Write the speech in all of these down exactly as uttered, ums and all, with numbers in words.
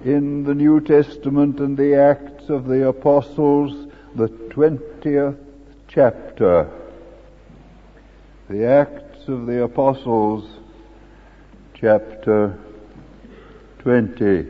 in the New Testament and the Acts of the Apostles, the twentieth chapter. The Acts of the Apostles, chapter twenty.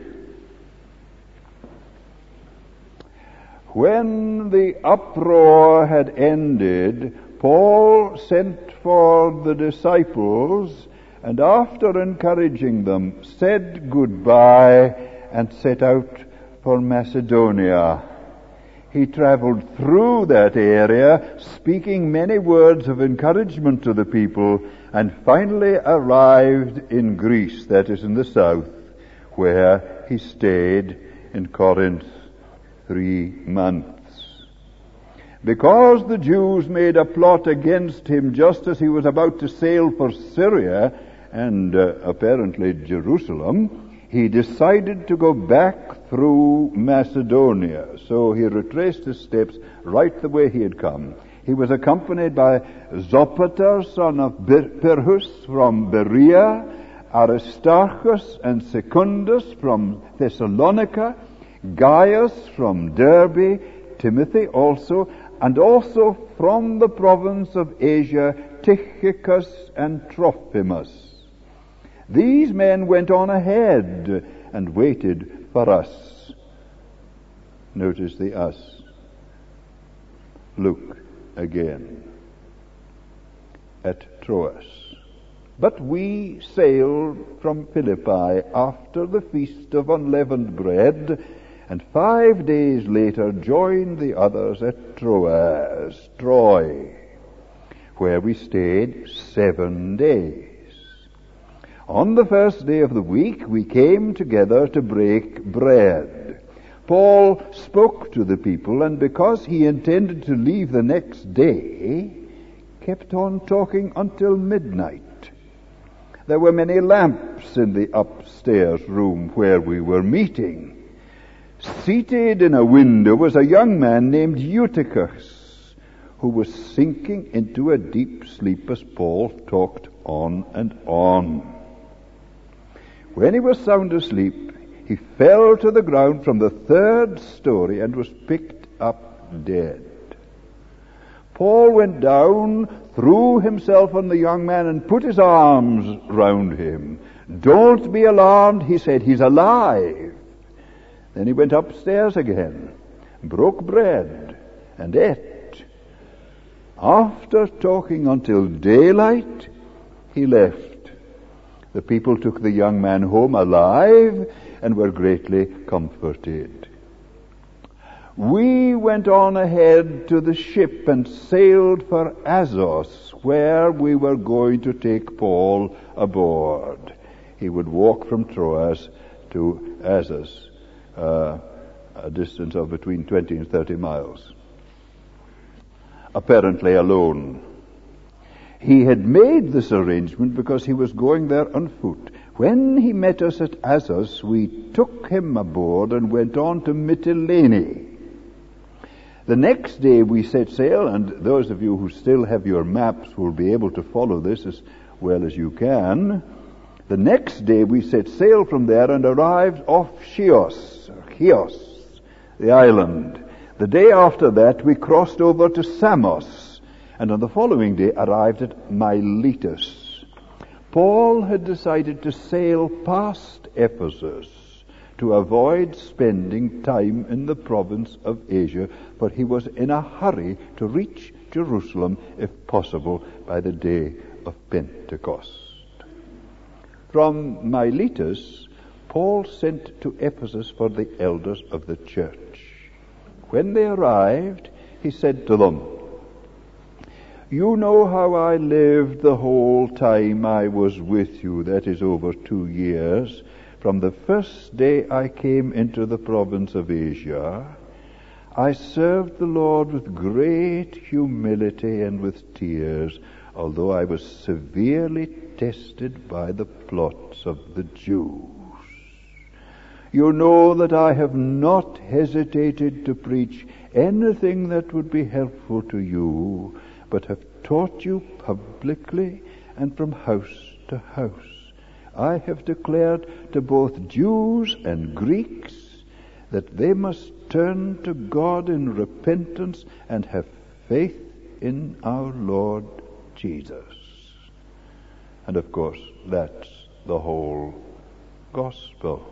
When the uproar had ended, Paul sent for the disciples, and after encouraging them, said goodbye and set out for Macedonia. He traveled through that area, speaking many words of encouragement to the people, and finally arrived in Greece, that is in the south, where he stayed in Corinth three months. Because the Jews made a plot against him just as he was about to sail for Syria and uh, apparently Jerusalem, he decided to go back through Macedonia. So he retraced his steps right the way he had come. He was accompanied by Sopater, son of Pyrrhus from Berea, Aristarchus and Secundus from Thessalonica, Gaius from Derbe, Timothy also, and also from the province of Asia, Tychicus and Trophimus. These men went on ahead and waited for us. Notice the us. Luke again. At Troas. But we sailed from Philippi after the feast of unleavened bread, and five days later joined the others at Troas, Troy, where we stayed seven days. On the first day of the week we came together to break bread. Paul spoke to the people, and because he intended to leave the next day, kept on talking until midnight. There were many lamps in the upstairs room where we were meeting. Seated in a window was a young man named Eutychus, who was sinking into a deep sleep as Paul talked on and on. When he was sound asleep, he fell to the ground from the third story and was picked up dead. Paul went down, threw himself on the young man, and put his arms round him. "Don't be alarmed," he said, "he's alive." Then he went upstairs again, broke bread, and ate. After talking until daylight, he left. The people took the young man home alive and were greatly comforted. We went on ahead to the ship and sailed for Assos, where we were going to take Paul aboard. He would walk from Troas to Assos. Uh, a distance of between twenty and thirty miles. Apparently alone. He had made this arrangement because he was going there on foot. When he met us at Assos, we took him aboard and went on to Mytilene. The next day we set sail, and those of you who still have your maps will be able to follow this as well as you can. The next day we set sail from there and arrived off Chios, or Chios, the island. The day after that we crossed over to Samos, and on the following day arrived at Miletus. Paul had decided to sail past Ephesus to avoid spending time in the province of Asia, for he was in a hurry to reach Jerusalem, if possible, by the day of Pentecost. From Miletus, Paul sent to Ephesus for the elders of the church. When they arrived, he said to them, "You know how I lived the whole time I was with you, that is over two years, from the first day I came into the province of Asia. I served the Lord with great humility and with tears, although I was severely tested by the plots of the Jews. You know that I have not hesitated to preach anything that would be helpful to you, but have taught you publicly and from house to house. I have declared to both Jews and Greeks that they must turn to God in repentance and have faith in our Lord Jesus. And of course, that's the whole gospel.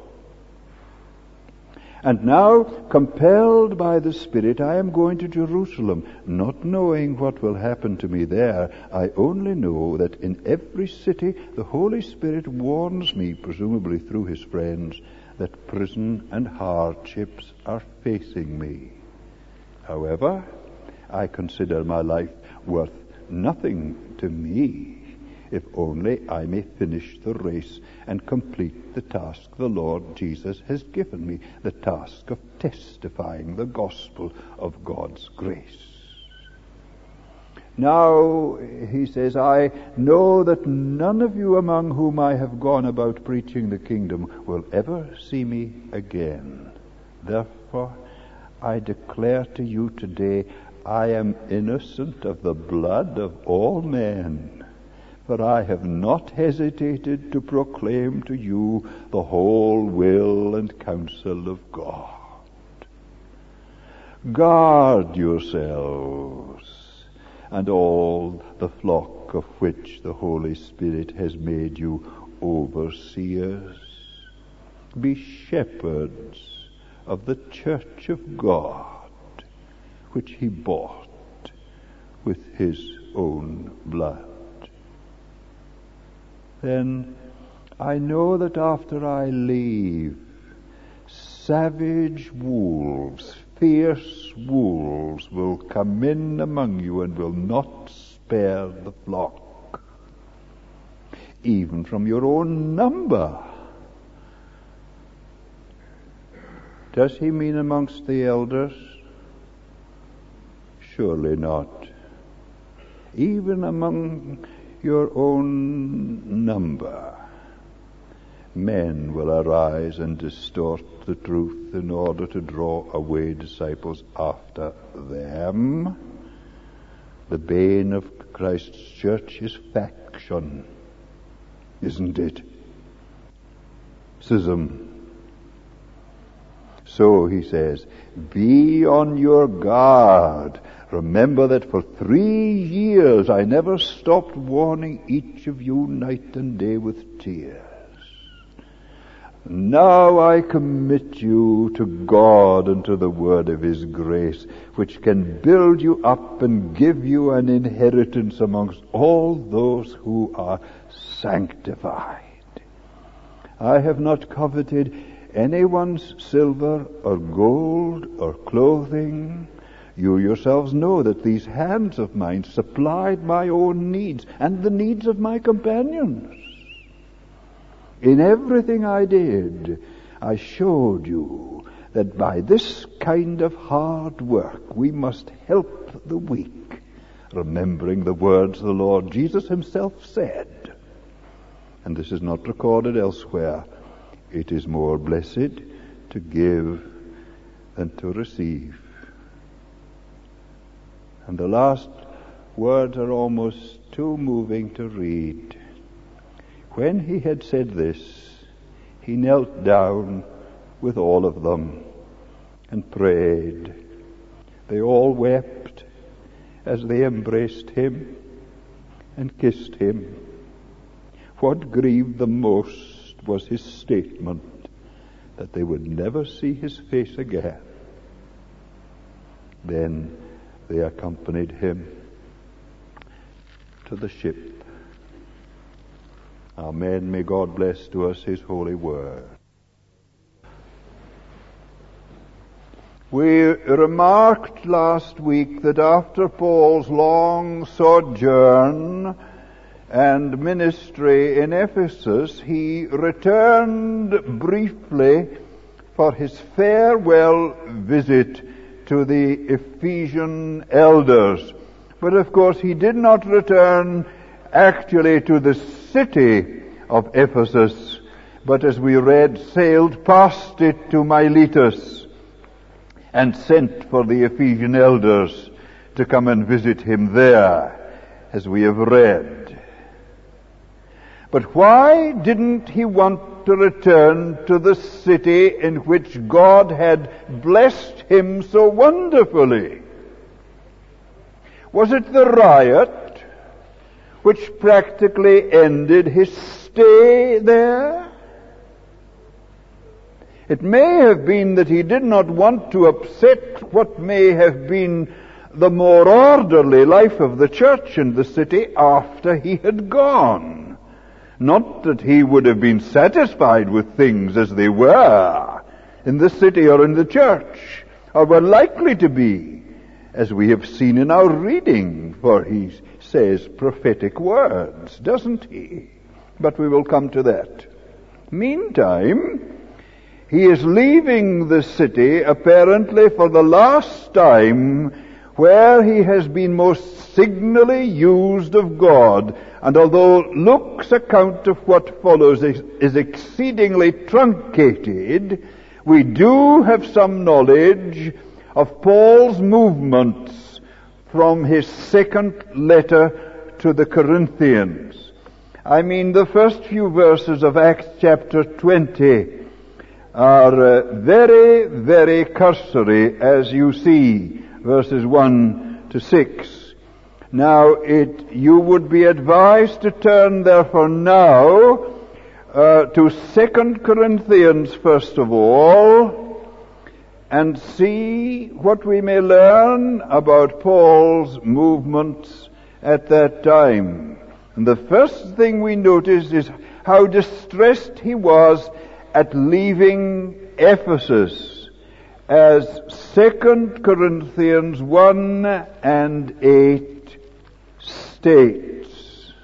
And now, compelled by the Spirit, I am going to Jerusalem, not knowing what will happen to me there. I only know that in every city the Holy Spirit warns me, presumably through his friends, that prison and hardships are facing me. However, I consider my life worth nothing to me, if only I may finish the race and complete the task the Lord Jesus has given me, the task of testifying the gospel of God's grace. Now, he says, I know that none of you among whom I have gone about preaching the kingdom will ever see me again. Therefore, I declare to you today, I am innocent of the blood of all men, for I have not hesitated to proclaim to you the whole will and counsel of God. Guard yourselves and all the flock of which the Holy Spirit has made you overseers. Be shepherds of the church of God, which he bought with his own blood. Then I know that after I leave, savage wolves, fierce wolves will come in among you and will not spare the flock, even from your own number. Does he mean amongst the elders? Surely not. Even among your own number, men will arise and distort the truth in order to draw away disciples after them. The bane of Christ's church is faction, isn't it? Schism. So he says, be on your guard. Remember that for three years I never stopped warning each of you night and day with tears. Now I commit you to God and to the word of his grace, which can build you up and give you an inheritance amongst all those who are sanctified. I have not coveted anyone's silver or gold or clothing. You yourselves know that these hands of mine supplied my own needs and the needs of my companions. In everything I did, I showed you that by this kind of hard work we must help the weak, remembering the words the Lord Jesus himself said. And this is not recorded elsewhere. It is more blessed to give than to receive. And the last words are almost too moving to read. When he had said this, he knelt down with all of them and prayed. They all wept as they embraced him and kissed him. What grieved them most was his statement that they would never see his face again. Then they accompanied him to the ship. Amen. May God bless to us his holy word. We remarked last week that after Paul's long sojourn and ministry in Ephesus, he returned briefly for his farewell visit to the Ephesian elders. But of course he did not return actually to the city of Ephesus, but as we read, sailed past it to Miletus and sent for the Ephesian elders to come and visit him there, as we have read. But why didn't he want to return to the city in which God had blessed him so wonderfully? Was it the riot which practically ended his stay there? It may have been that he did not want to upset what may have been the more orderly life of the church in the city after he had gone. Not that he would have been satisfied with things as they were in the city or in the church, or were likely to be, as we have seen in our reading, for he says prophetic words, doesn't he? But we will come to that. Meantime, he is leaving the city apparently for the last time, where he has been most signally used of God. And although Luke's account of what follows is, is exceedingly truncated, we do have some knowledge of Paul's movements from his second letter to the Corinthians. I mean, the first few verses of Acts chapter twenty are uh, very, very cursory, as you see, verses one to six. Now, it you would be advised to turn, therefore, now uh, to Second Corinthians, first of all, and see what we may learn about Paul's movements at that time. And the first thing we notice is how distressed he was at leaving Ephesus, as Second Corinthians one and eight states.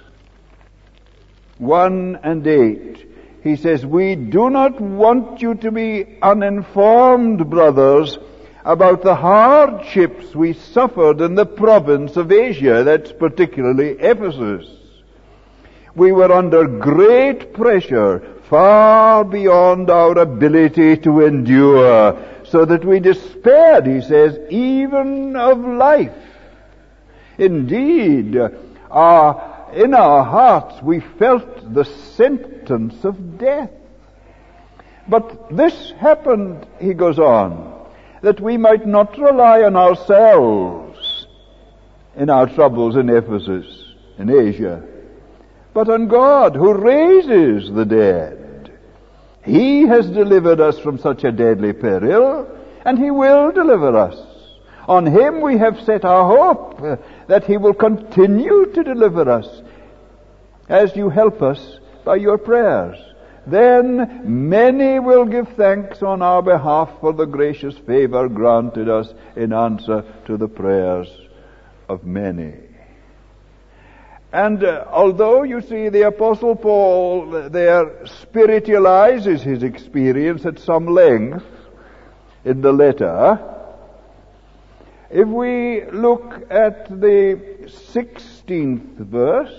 one and eight. He says, "We do not want you to be uninformed, brothers, about the hardships we suffered in the province of Asia," that's particularly Ephesus. "We were under great pressure, far beyond our ability to endure, so that we despaired," he says, "even of life. Indeed, our, in our hearts we felt the sentence of death. But this happened," he goes on, "that we might not rely on ourselves in our troubles in Ephesus, in Asia, but on God, who raises the dead. He has delivered us from such a deadly peril, and He will deliver us. On Him we have set our hope, uh, that He will continue to deliver us, as you help us by your prayers. Then many will give thanks on our behalf for the gracious favor granted us in answer to the prayers of many." And uh, although, you see, the Apostle Paul there spiritualizes his experience at some length in the letter, if we look at the sixteenth verse,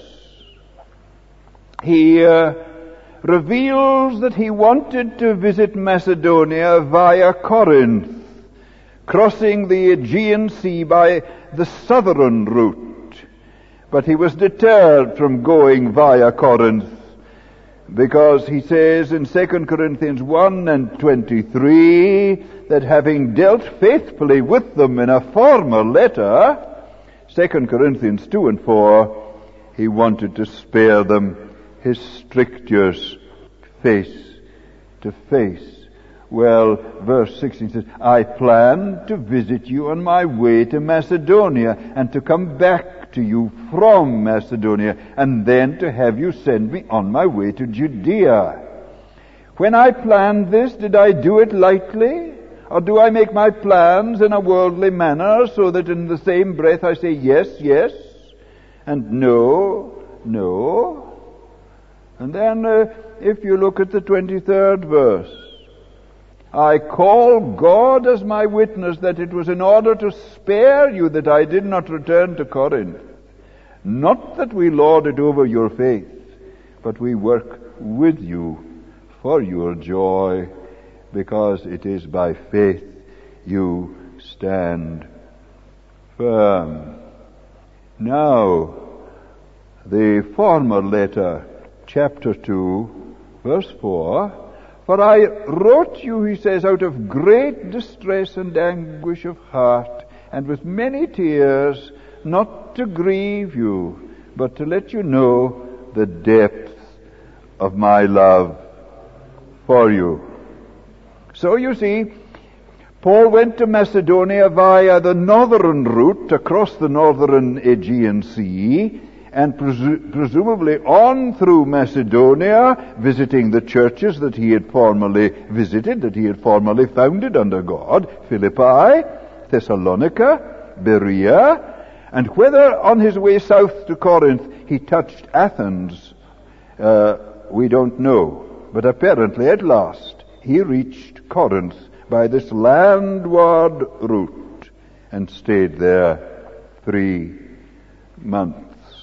he uh, reveals that he wanted to visit Macedonia via Corinth, crossing the Aegean Sea by the southern route. But he was deterred from going via Corinth, because he says in Second Corinthians one and twenty-three that having dealt faithfully with them in a former letter, Second Corinthians two and four, he wanted to spare them his strictures face to face. Well, verse sixteen says, "I planned to visit you on my way to Macedonia, and to come back to you from Macedonia, and then to have you send me on my way to Judea. When I planned this, did I do it lightly? Or do I make my plans in a worldly manner, so that in the same breath I say yes, yes, and no, no?" And then uh, if you look at the twenty-third verse, "I call God as my witness that it was in order to spare you that I did not return to Corinth. Not that we lord it over your faith, but we work with you for your joy, because it is by faith you stand firm." Now, the former letter, chapter two, verse four, "For I wrote you," he says, "out of great distress and anguish of heart, and with many tears, not to grieve you, but to let you know the depth of my love for you." So you see, Paul went to Macedonia via the northern route across the northern Aegean Sea, and presu- presumably on through Macedonia, visiting the churches that he had formerly visited, that he had formerly founded under God, Philippi, Thessalonica, Berea, and whether on his way south to Corinth he touched Athens, uh, we don't know. But apparently at last he reached Corinth by this landward route and stayed there three months.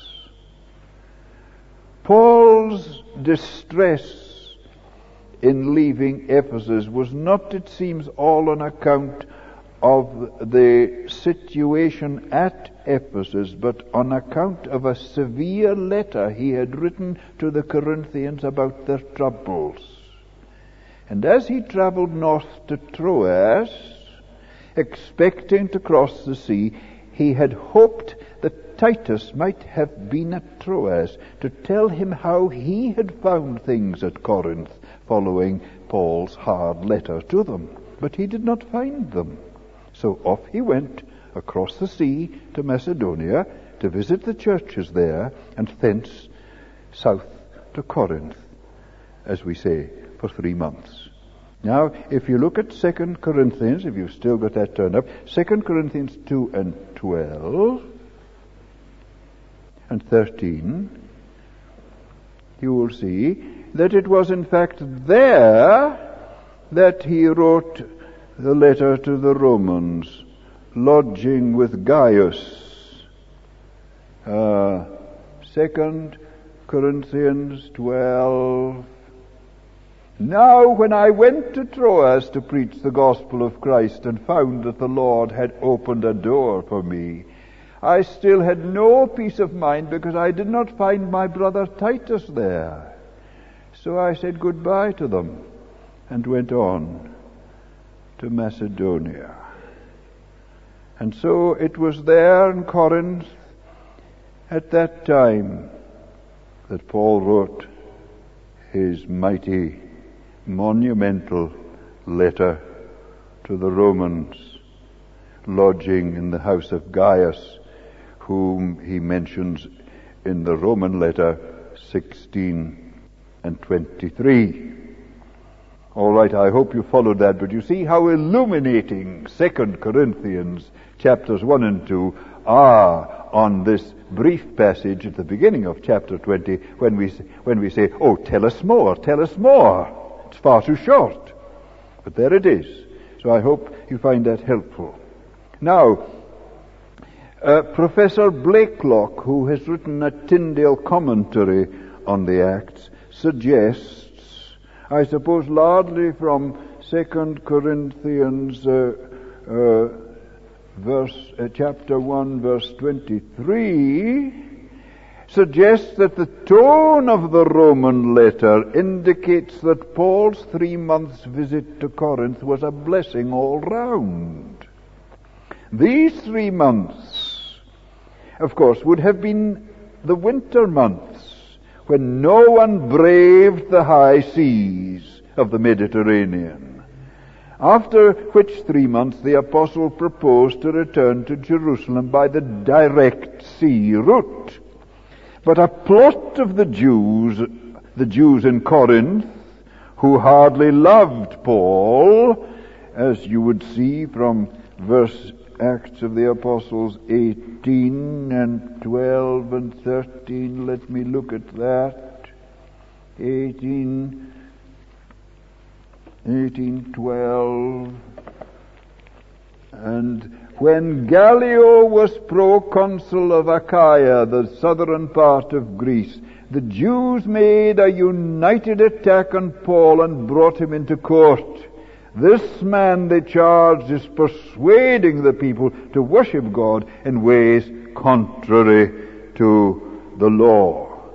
Paul's distress in leaving Ephesus was not, it seems, all on account of the situation at Ephesus, but on account of a severe letter he had written to the Corinthians about their troubles. And as he traveled north to Troas, expecting to cross the sea, he had hoped that Titus might have been at Troas to tell him how he had found things at Corinth following Paul's hard letter to them. But he did not find them. So off he went across the sea to Macedonia to visit the churches there, and thence south to Corinth, as we say, for three months. Now, if you look at Second Corinthians, if you've still got that turned up, Second Corinthians two and twelve and thirteen, you will see that it was in fact there that he wrote the letter to the Romans, lodging with Gaius. Uh, Second Corinthians twelve. "Now when I went to Troas to preach the gospel of Christ and found that the Lord had opened a door for me, I still had no peace of mind because I did not find my brother Titus there. So I said goodbye to them and went on to Macedonia." And so it was there in Corinth at that time that Paul wrote his mighty, monumental letter to the Romans, lodging in the house of Gaius, whom he mentions in the Roman letter sixteen and twenty-three. All right, I hope you followed that, but you see how illuminating Second Corinthians chapters one and two are on this brief passage at the beginning of chapter twenty, when we when we say, "Oh, tell us more, tell us more." It's far too short. But there it is. So I hope you find that helpful. Now, uh, Professor Blakelock, who has written a Tyndale commentary on the Acts, suggests, I suppose largely from Second Corinthians uh, uh, verse uh, chapter one, verse twenty-three, suggests that the tone of the Roman letter indicates that Paul's three months visit to Corinth was a blessing all round. These three months, of course, would have been the winter months, when no one braved the high seas of the Mediterranean. After which three months the apostle proposed to return to Jerusalem by the direct sea route. But a plot of the Jews, the Jews in Corinth, who hardly loved Paul, as you would see from verse Acts of the Apostles eighteen and twelve and thirteen. Let me look at that. eighteen, eighteen, twelve. And when Gallio was proconsul of Achaia, the southern part of Greece, the Jews made a united attack on Paul and brought him into court. This man, they charged, is persuading the people to worship God in ways contrary to the law.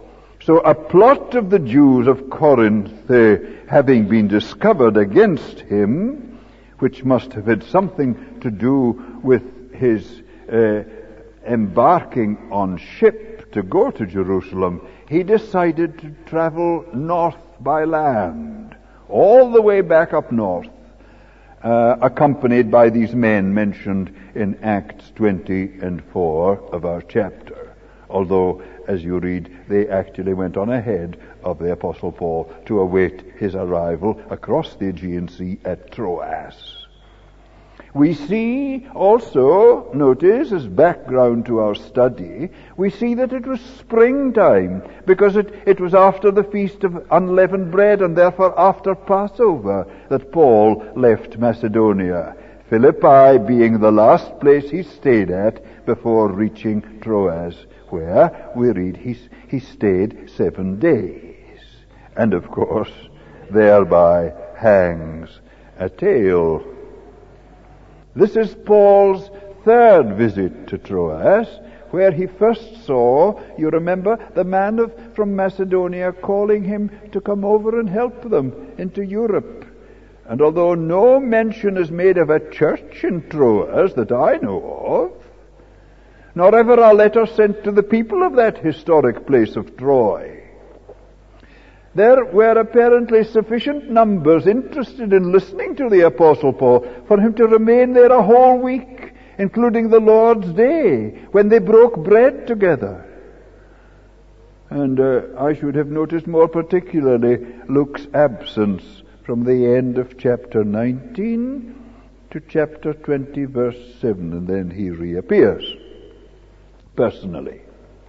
So a plot of the Jews of Corinth uh, having been discovered against him, which must have had something to do with his uh, embarking on ship to go to Jerusalem, he decided to travel north by land, all the way back up north, uh, accompanied by these men mentioned in Acts twenty and four of our chapter. Although, as you read, they actually went on ahead of the Apostle Paul to await his arrival across the Aegean Sea at Troas. We see also, notice, as background to our study, we see that it was springtime, because it, it was after the Feast of Unleavened Bread, and therefore after Passover, that Paul left Macedonia, Philippi being the last place he stayed at before reaching Troas, where we read he, he stayed seven days. And of course, thereby hangs a tale. This is Paul's third visit to Troas, where he first saw, you remember, the man of, from Macedonia calling him to come over and help them into Europe. And although no mention is made of a church in Troas that I know of, nor ever a letter sent to the people of that historic place of Troy, there were apparently sufficient numbers interested in listening to the Apostle Paul for him to remain there a whole week, including the Lord's Day, when they broke bread together. And uh, I should have noticed more particularly Luke's absence from the end of chapter nineteen to chapter twenty, verse seven, and then he reappears personally.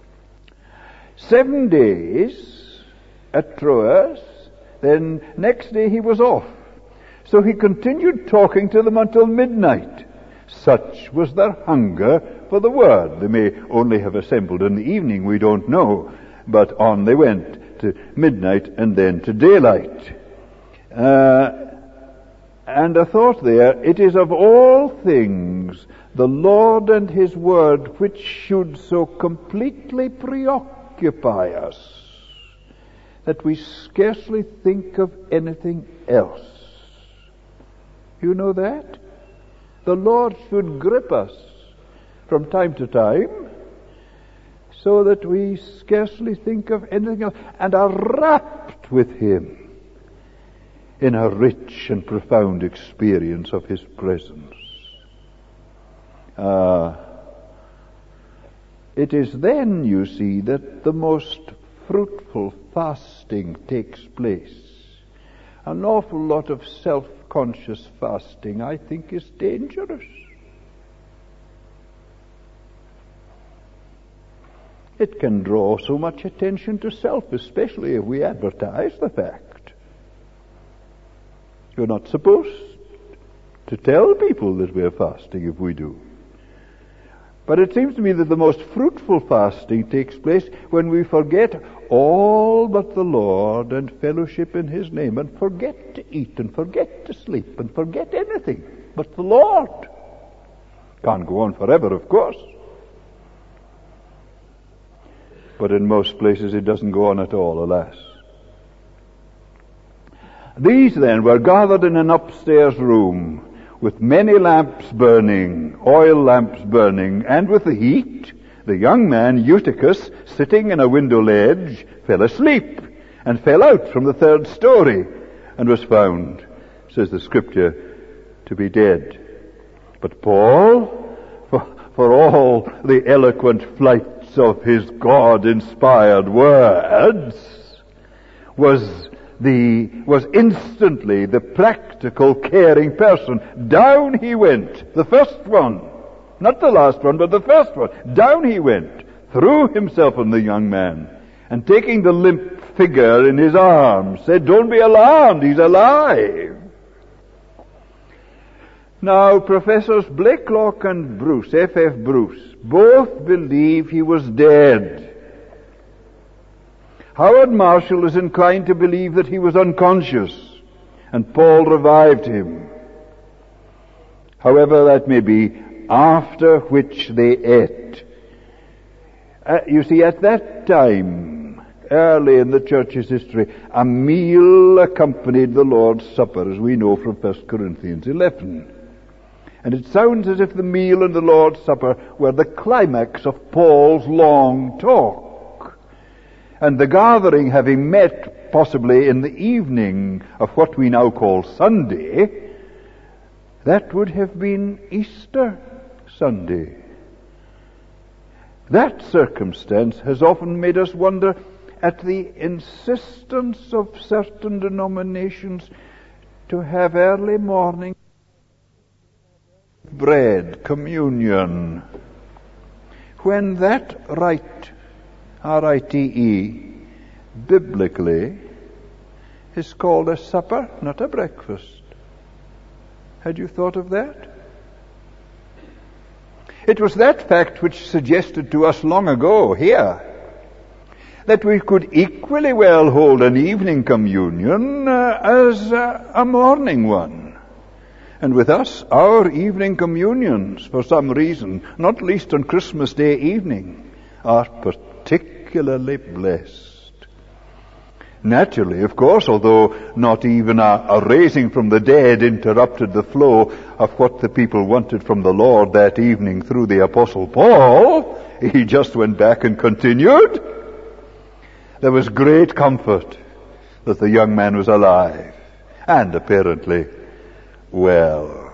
Seven days at Troas, then next day he was off. So he continued talking to them until midnight. Such was their hunger for the word. They may only have assembled in the evening, we don't know, but on they went to midnight and then to daylight. Uh, and a thought there, it is of all things the Lord and His Word which should so completely preoccupy us that we scarcely think of anything else. You know that? The Lord should grip us from time to time so that we scarcely think of anything else and are wrapped with Him in a rich and profound experience of His presence. Uh, it is then, you see, that the most fruitful fasting takes place. An awful lot of self-conscious fasting, I think, is dangerous. It can draw so much attention to self, especially if we advertise the fact. You're not supposed to tell people that we're fasting if we do. But it seems to me that the most fruitful fasting takes place when we forget all but the Lord and fellowship in His name, and forget to eat and forget to sleep and forget anything but the Lord. Can't go on forever, of course. But in most places it doesn't go on at all, alas. These then were gathered in an upstairs room with many lamps burning, oil lamps burning, and with the heat, the young man Eutychus, sitting in a window ledge, fell asleep and fell out from the third story and was found, says the Scripture, to be dead. But Paul, for, for all the eloquent flights of his God-inspired words, was the was instantly the practical, caring person. Down he went, the first one, not the last one, but the first one. Down he went, threw himself on the young man, and taking the limp figure in his arms, said, "Don't be alarmed, he's alive." Now, Professors Blakelock and Bruce, F F Bruce, both believe he was dead. Howard Marshall is inclined to believe that he was unconscious, and Paul revived him. However that may be, after which they ate. Uh, you see, at that time, Early in the church's history, a meal accompanied the Lord's Supper, as we know from First Corinthians eleven. And it sounds as if the meal and the Lord's Supper were the climax of Paul's long talk. And the gathering, having met possibly in the evening of what we now call Sunday, that would have been Easter Sunday. That circumstance has often made us wonder at the insistence of certain denominations to have early morning bread, communion, when that rite, R I T E, biblically, is called a supper, not a breakfast. Had you thought of that? It was that fact which suggested to us long ago here that we could equally well hold an evening communion uh, as uh, a morning one. And with us, our evening communions, for some reason, not least on Christmas Day evening, are particularly blessed. Naturally, of course, although not even a, a raising from the dead interrupted the flow of what the people wanted from the Lord that evening through the Apostle Paul, he just went back and continued. There was great comfort that the young man was alive, and apparently well.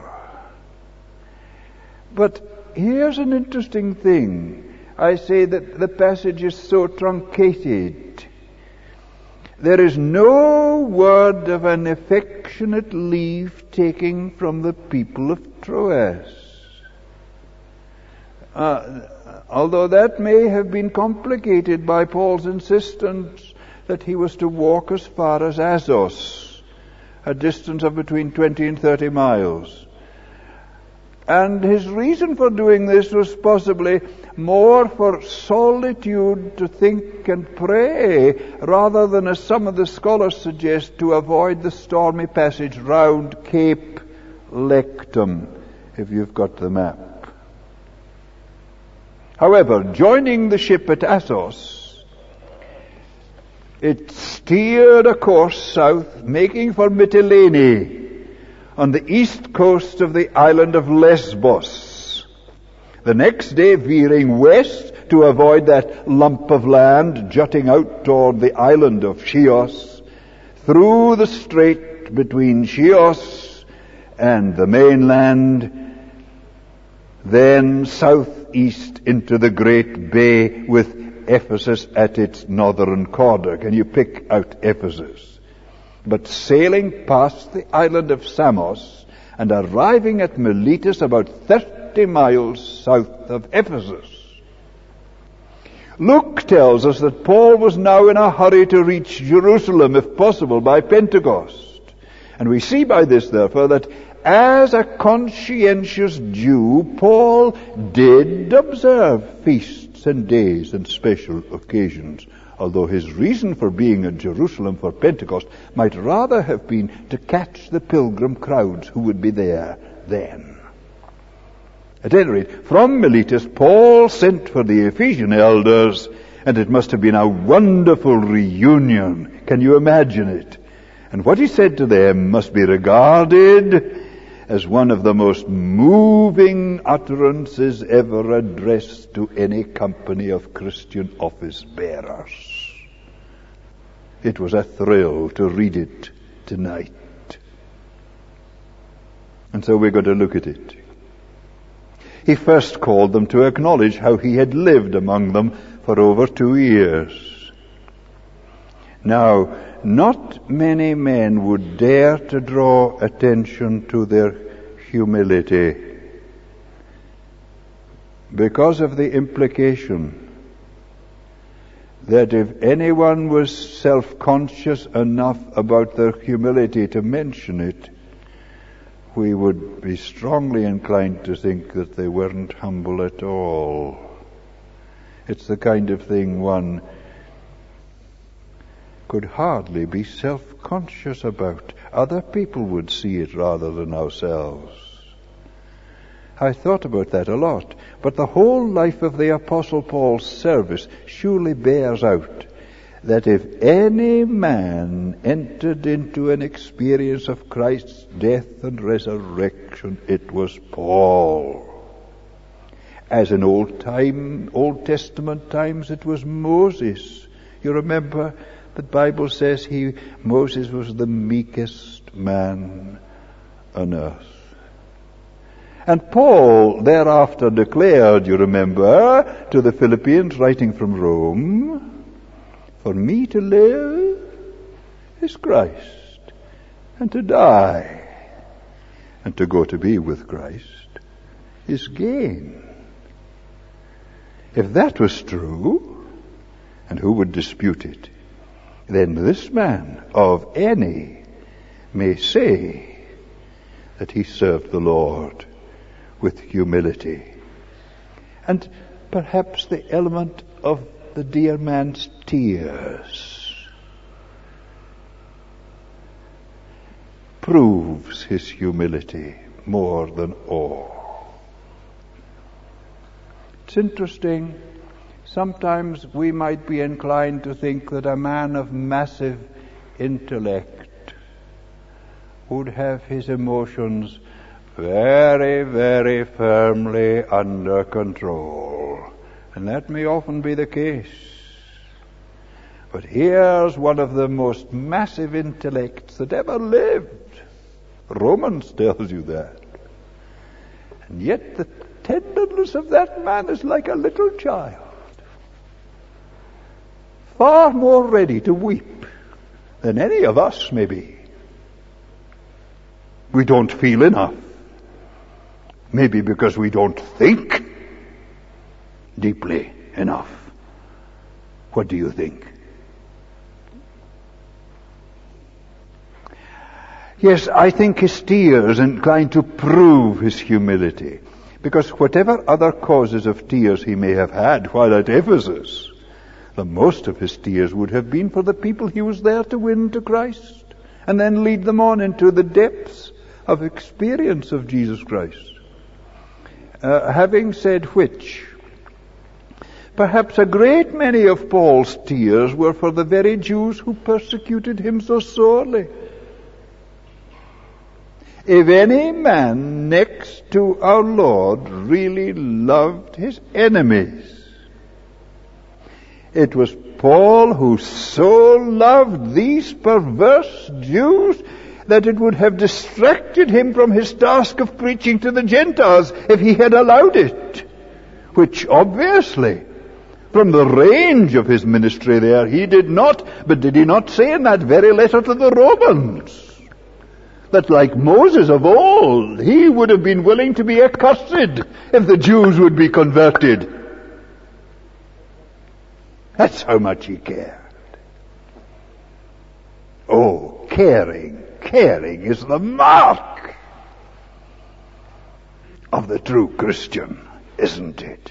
But here's an interesting thing. I say that the passage is so truncated. There is no word of an affectionate leave-taking from the people of Troas. Uh, although that may have been complicated by Paul's insistence that he was to walk as far as Assos, a distance of between twenty and thirty miles. And his reason for doing this was possibly more for solitude to think and pray, rather than, as some of the scholars suggest, to avoid the stormy passage round Cape Lectum, if you've got the map. However, joining the ship at Assos, it steered a course south, making for Mytilene, on the east coast of the island of Lesbos. The next day veering west to avoid that lump of land jutting out toward the island of Chios, through the strait between Chios and the mainland, then southeast into the great bay with Ephesus at its northern corner. Can you pick out Ephesus? But sailing past the island of Samos and arriving at Miletus about thirty miles south of Ephesus. Luke tells us that Paul was now in a hurry to reach Jerusalem, if possible, by Pentecost. And we see by this, therefore, that as a conscientious Jew, Paul did observe feasts and days and special occasions, although his reason for being at Jerusalem for Pentecost might rather have been to catch the pilgrim crowds who would be there then. At any rate, from Miletus, Paul sent for the Ephesian elders, and it must have been a wonderful reunion. Can you imagine it? And what he said to them must be regarded as one of the most moving utterances ever addressed to any company of Christian office bearers. It was a thrill to read it tonight. And so we're going to look at it. He first called them to acknowledge how he had lived among them for over two years. Now, not many men would dare to draw attention to their humility because of the implication that if anyone was self-conscious enough about their humility to mention it, we would be strongly inclined to think that they weren't humble at all. It's the kind of thing one could hardly be self-conscious about. Other people would see it rather than ourselves. I thought about that a lot. But the whole life of the Apostle Paul's service surely bears out that if any man entered into an experience of Christ's death and resurrection, it was Paul. As in old time, Old Testament times, it was Moses. You remember the Bible says he, Moses was the meekest man on earth. And Paul thereafter declared, you remember, to the Philippians, writing from Rome, for me to live is Christ, and to die, and to go to be with Christ is gain. If that was true, and who would dispute it, then this man of any may say that he served the Lord with humility. And perhaps the element of the dear man's tears proves his humility more than all. It's interesting. Sometimes we might be inclined to think that a man of massive intellect would have his emotions very, very firmly under control. And that may often be the case. But here's one of the most massive intellects that ever lived. Romans tells you that. And yet the tenderness of that man is like a little child. Far more ready to weep than any of us may be. We don't feel enough. Maybe because we don't think deeply enough. What do you think? Yes, I think his tears incline to prove his humility, because whatever other causes of tears he may have had while at Ephesus, the most of his tears would have been for the people he was there to win to Christ, and then lead them on into the depths of experience of Jesus Christ. Uh, having said which, perhaps a great many of Paul's tears were for the very Jews who persecuted him so sorely. If any man next to our Lord really loved his enemies, it was Paul who so loved these perverse Jews that it would have distracted him from his task of preaching to the Gentiles if he had allowed it, which obviously, from the range of his ministry there, he did not. But did he not say in that very letter to the Romans that, like Moses of old, he would have been willing to be accursed if the Jews would be converted? That's how much he cared. Oh, caring, caring is the mark of the true Christian, isn't it?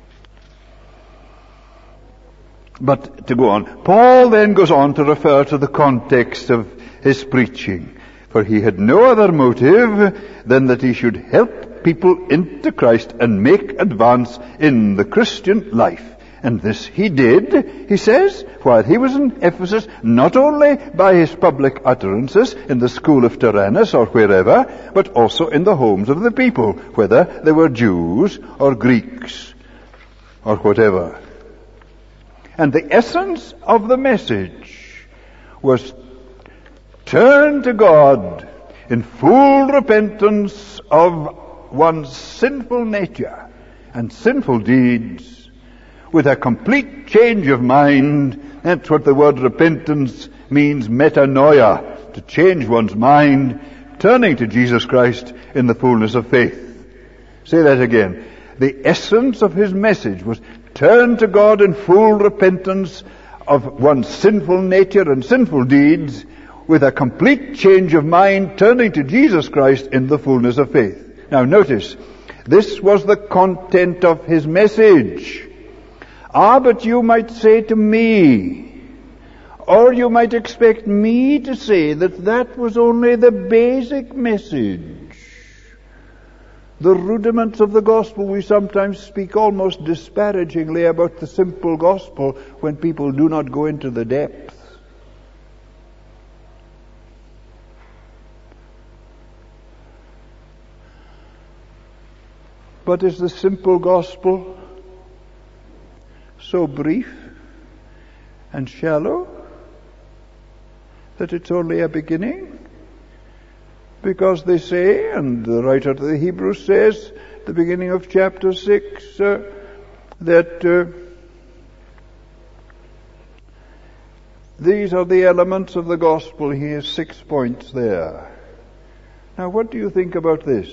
But to go on, Paul then goes on to refer to the context of his preaching. For he had no other motive than that he should help people into Christ and make advance in the Christian life. And this he did, he says, while he was in Ephesus, not only by his public utterances in the school of Tyrannus or wherever, but also in the homes of the people, whether they were Jews or Greeks or whatever. And the essence of the message was turn to God in full repentance of one's sinful nature and sinful deeds, with a complete change of mind. That's what the word repentance means, metanoia, to change one's mind, turning to Jesus Christ in the fullness of faith. Say that again. The essence of his message was turn to God in full repentance of one's sinful nature and sinful deeds, with a complete change of mind, turning to Jesus Christ in the fullness of faith. Now notice, this was the content of his message. Ah, but you might say to me, or you might expect me to say that that was only the basic message. the rudiments of the gospel. We sometimes speak almost disparagingly about the simple gospel when people do not go into the depth. But is the simple gospel so brief and shallow that it's only a beginning? Because they say, and the writer to the Hebrews says, the beginning of chapter six, uh, that uh, these are the elements of the gospel. He has six points there. Now, what do you think about this?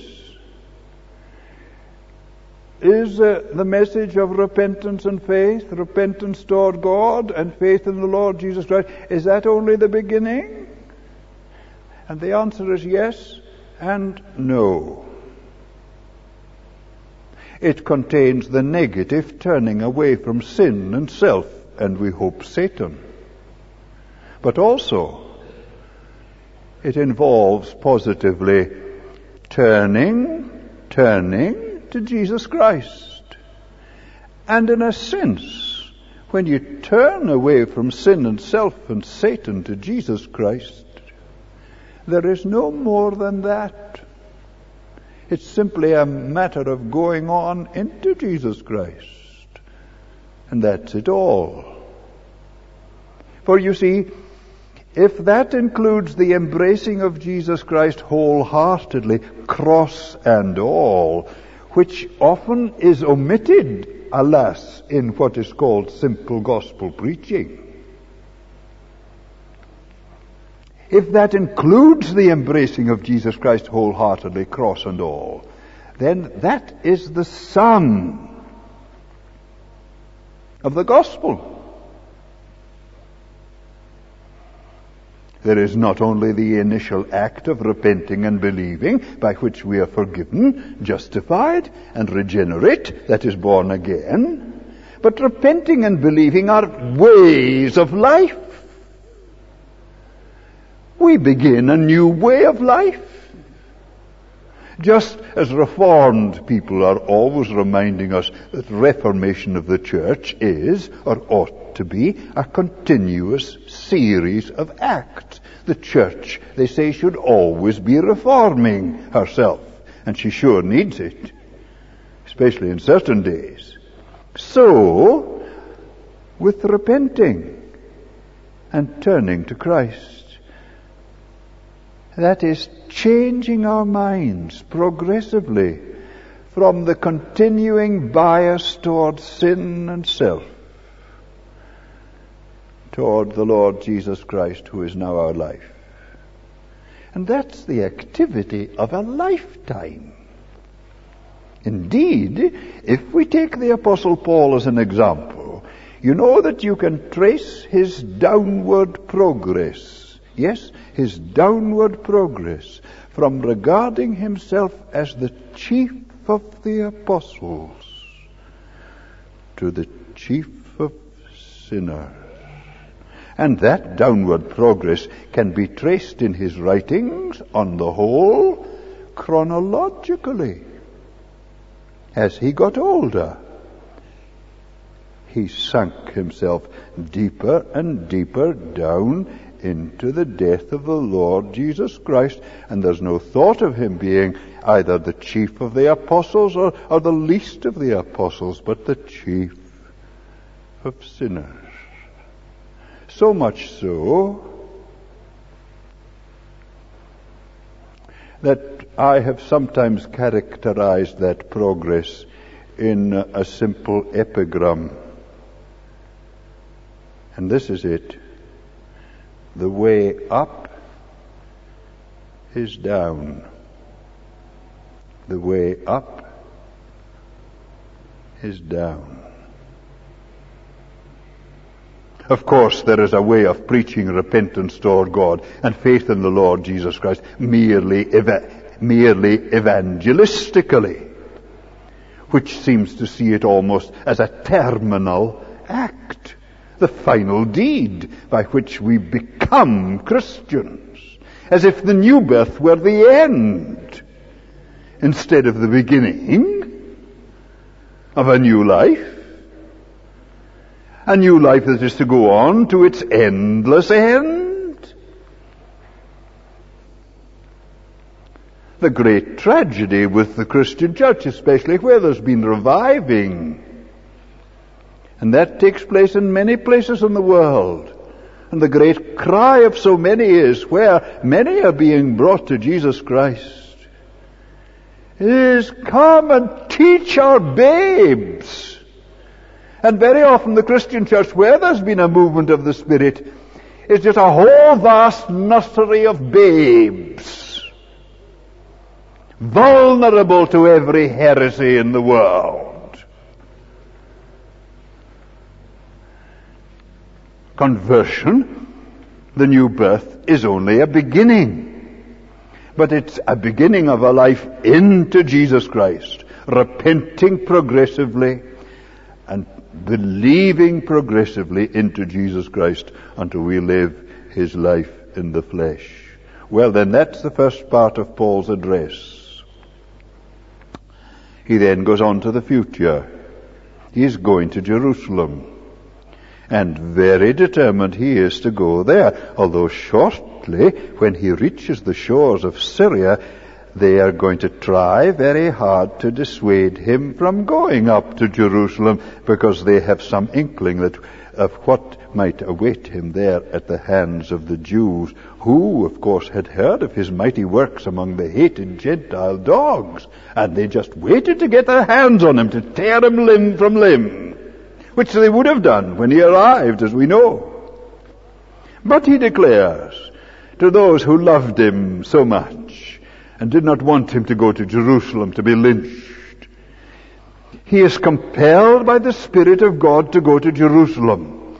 Is uh, the message of repentance and faith, repentance toward God and faith in the Lord Jesus Christ, is that only the beginning? And the answer is yes and no. It contains the negative turning away from sin and self, and we hope Satan. But also, it involves positively turning, turning, to Jesus Christ. And in a sense, when you turn away from sin and self and Satan to Jesus Christ, there is no more than that. It's simply a matter of going on into Jesus Christ. And that's it all. For you see, if that includes the embracing of Jesus Christ wholeheartedly, cross and all, which often is omitted, alas, in what is called simple gospel preaching. If that includes the embracing of Jesus Christ wholeheartedly, cross and all, then that is the sum of the gospel. There is not only the initial act of repenting and believing, by which we are forgiven, justified, and regenerate, that is, born again, but repenting and believing are ways of life. We begin a new way of life. Just as Reformed people are always reminding us that reformation of the church is, or ought to be, a continuous series of acts. The church, they say, should always be reforming herself, and she sure needs it, especially in certain days. So, with repenting and turning to Christ, that is changing our minds progressively from the continuing bias toward sin and self toward the Lord Jesus Christ, who is now our life. And that's the activity of a lifetime. Indeed, if we take the Apostle Paul as an example, you know that you can trace his downward progress. Yes, his downward progress from regarding himself as the chief of the apostles to the chief of sinners. And that downward progress can be traced in his writings, on the whole, chronologically. As he got older, he sunk himself deeper and deeper down into the death of the Lord Jesus Christ, and there's no thought of him being either the chief of the apostles or, or the least of the apostles, but the chief of sinners. So much so that I have sometimes characterized that progress in a simple epigram. And this is it. The way up is down. The way up is down. Of course, there is a way of preaching repentance toward God and faith in the Lord Jesus Christ merely, eva- merely evangelistically, which seems to see it almost as a terminal act, the final deed by which we become Christians, as if the new birth were the end. instead of the beginning of a new life. A new life that is to go on to its endless end. The great tragedy with the Christian church, especially where there's been reviving, and that takes place in many places in the world. And the great cry of so many is, where many are being brought to Jesus Christ, is, come and teach our babes. And very often the Christian church, where there's been a movement of the Spirit, is just a whole vast nursery of babes, vulnerable to every heresy in the world. Conversion, the new birth, is only a beginning. But it's a beginning of a life into Jesus Christ, repenting progressively and believing progressively into Jesus Christ until we live his life in the flesh. Well, then that's the first part of Paul's address. He then goes on to the future. He is going to Jerusalem. And very determined he is to go there, although shortly, when he reaches the shores of Syria, they are going to try very hard to dissuade him from going up to Jerusalem, because they have some inkling that of what might await him there at the hands of the Jews, who, of course, had heard of his mighty works among the hated Gentile dogs, and they just waited to get their hands on him, to tear him limb from limb, which they would have done when he arrived, as we know. But he declares to those who loved him so much and did not want him to go to Jerusalem to be lynched, he is compelled by the Spirit of God to go to Jerusalem.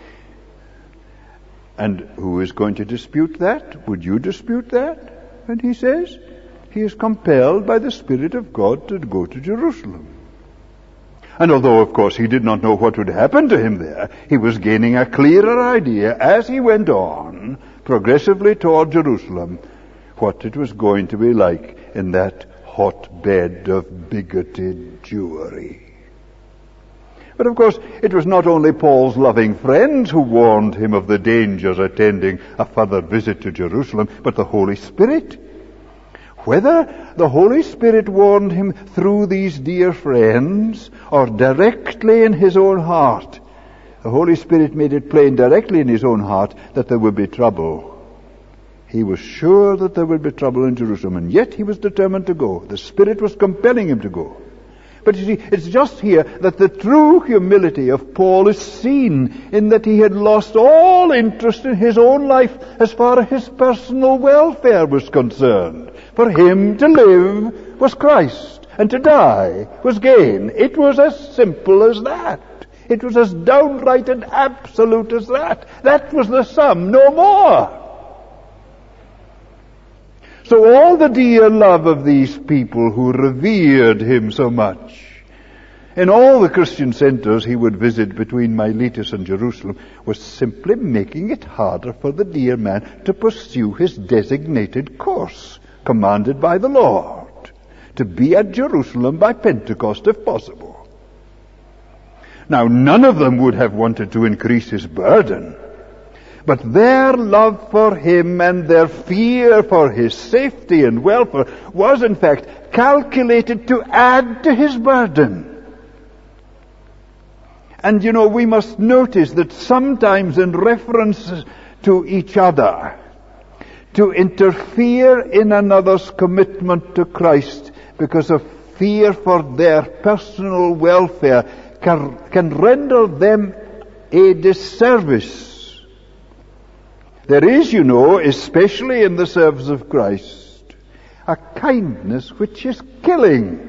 And who is going to dispute that? Would you dispute that? And he says he is compelled by the Spirit of God to go to Jerusalem. And although, of course, he did not know what would happen to him there, he was gaining a clearer idea as he went on, progressively toward Jerusalem, what it was going to be like in that hotbed of bigoted Jewry. But of course, it was not only Paul's loving friends who warned him of the dangers attending a further visit to Jerusalem, but the Holy Spirit. Whether the Holy Spirit warned him through these dear friends or directly in his own heart, the Holy Spirit made it plain directly in his own heart that there would be trouble. He was sure that there would be trouble in Jerusalem, and yet he was determined to go. The Spirit was compelling him to go. But you see, it's just here that the true humility of Paul is seen, in that he had lost all interest in his own life as far as his personal welfare was concerned. For him to live was Christ, and to die was gain. It was as simple as that. It was as downright and absolute as that. That was the sum, no more. So all the dear love of these people who revered him so much, in all the Christian centers he would visit between Miletus and Jerusalem, was simply making it harder for the dear man to pursue his designated course, commanded by the Lord, to be at Jerusalem by Pentecost if possible. Now, none of them would have wanted to increase his burden, but their love for him and their fear for his safety and welfare was in fact calculated to add to his burden. And you know, we must notice that sometimes in reference to each other, to interfere in another's commitment to Christ because of fear for their personal welfare can, can render them a disservice. There is, you know, especially in the service of Christ, a kindness which is killing.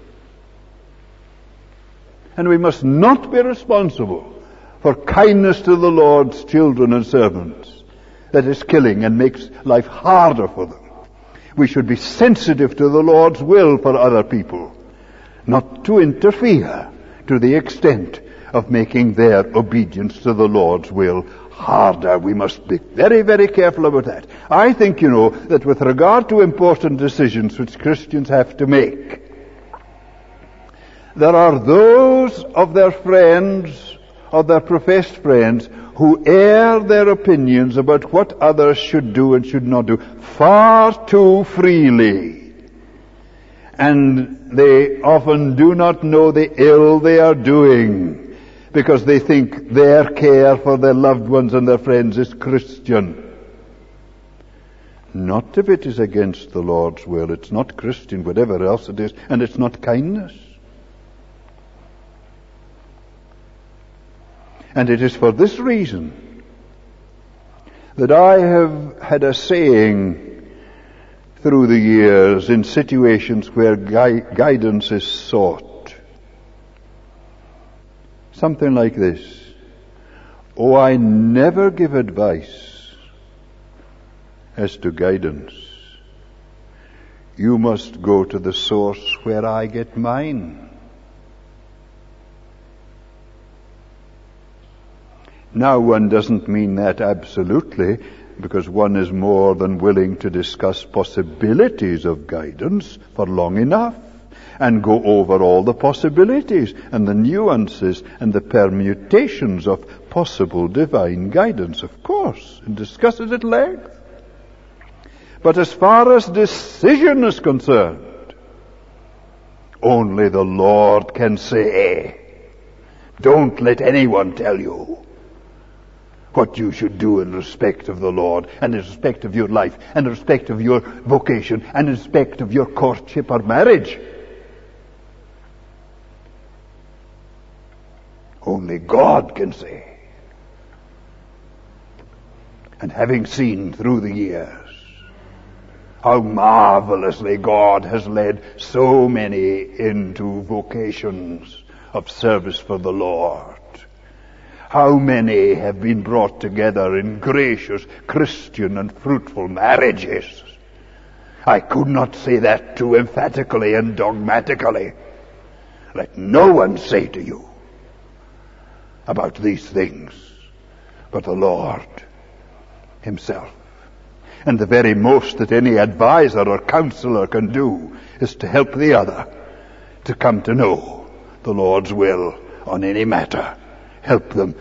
And we must not be responsible for kindness to the Lord's children and servants that is killing and makes life harder for them. We should be sensitive to the Lord's will for other people, not to interfere to the extent of making their obedience to the Lord's will harder. We must be very, very careful about that. I think, you know, that with regard to important decisions which Christians have to make, there are those of their friends, of their professed friends, who air their opinions about what others should do and should not do far too freely. And they often do not know the ill they are doing, because they think their care for their loved ones and their friends is Christian. Not if it is against the Lord's will. It's not Christian, whatever else it is, and it's not kindness. And it is for this reason that I have had a saying through the years in situations where gui- guidance is sought. Something like this: oh, I never give advice as to guidance. You must go to the source where I get mine. Now, one doesn't mean that absolutely, because one is more than willing to discuss possibilities of guidance for long enough and go over all the possibilities and the nuances and the permutations of possible divine guidance, of course, and discuss it at length. But as far as decision is concerned, only the Lord can say. Don't let anyone tell you what you should do in respect of the Lord, and in respect of your life, and in respect of your vocation, and in respect of your courtship or marriage. Only God can say. And having seen through the years how marvelously God has led so many into vocations of service for the Lord, how many have been brought together in gracious, Christian and fruitful marriages, I could not say that too emphatically and dogmatically. Let no one say to you about these things but the Lord Himself. And the very most that any advisor or counselor can do is to help the other to come to know the Lord's will on any matter. Help them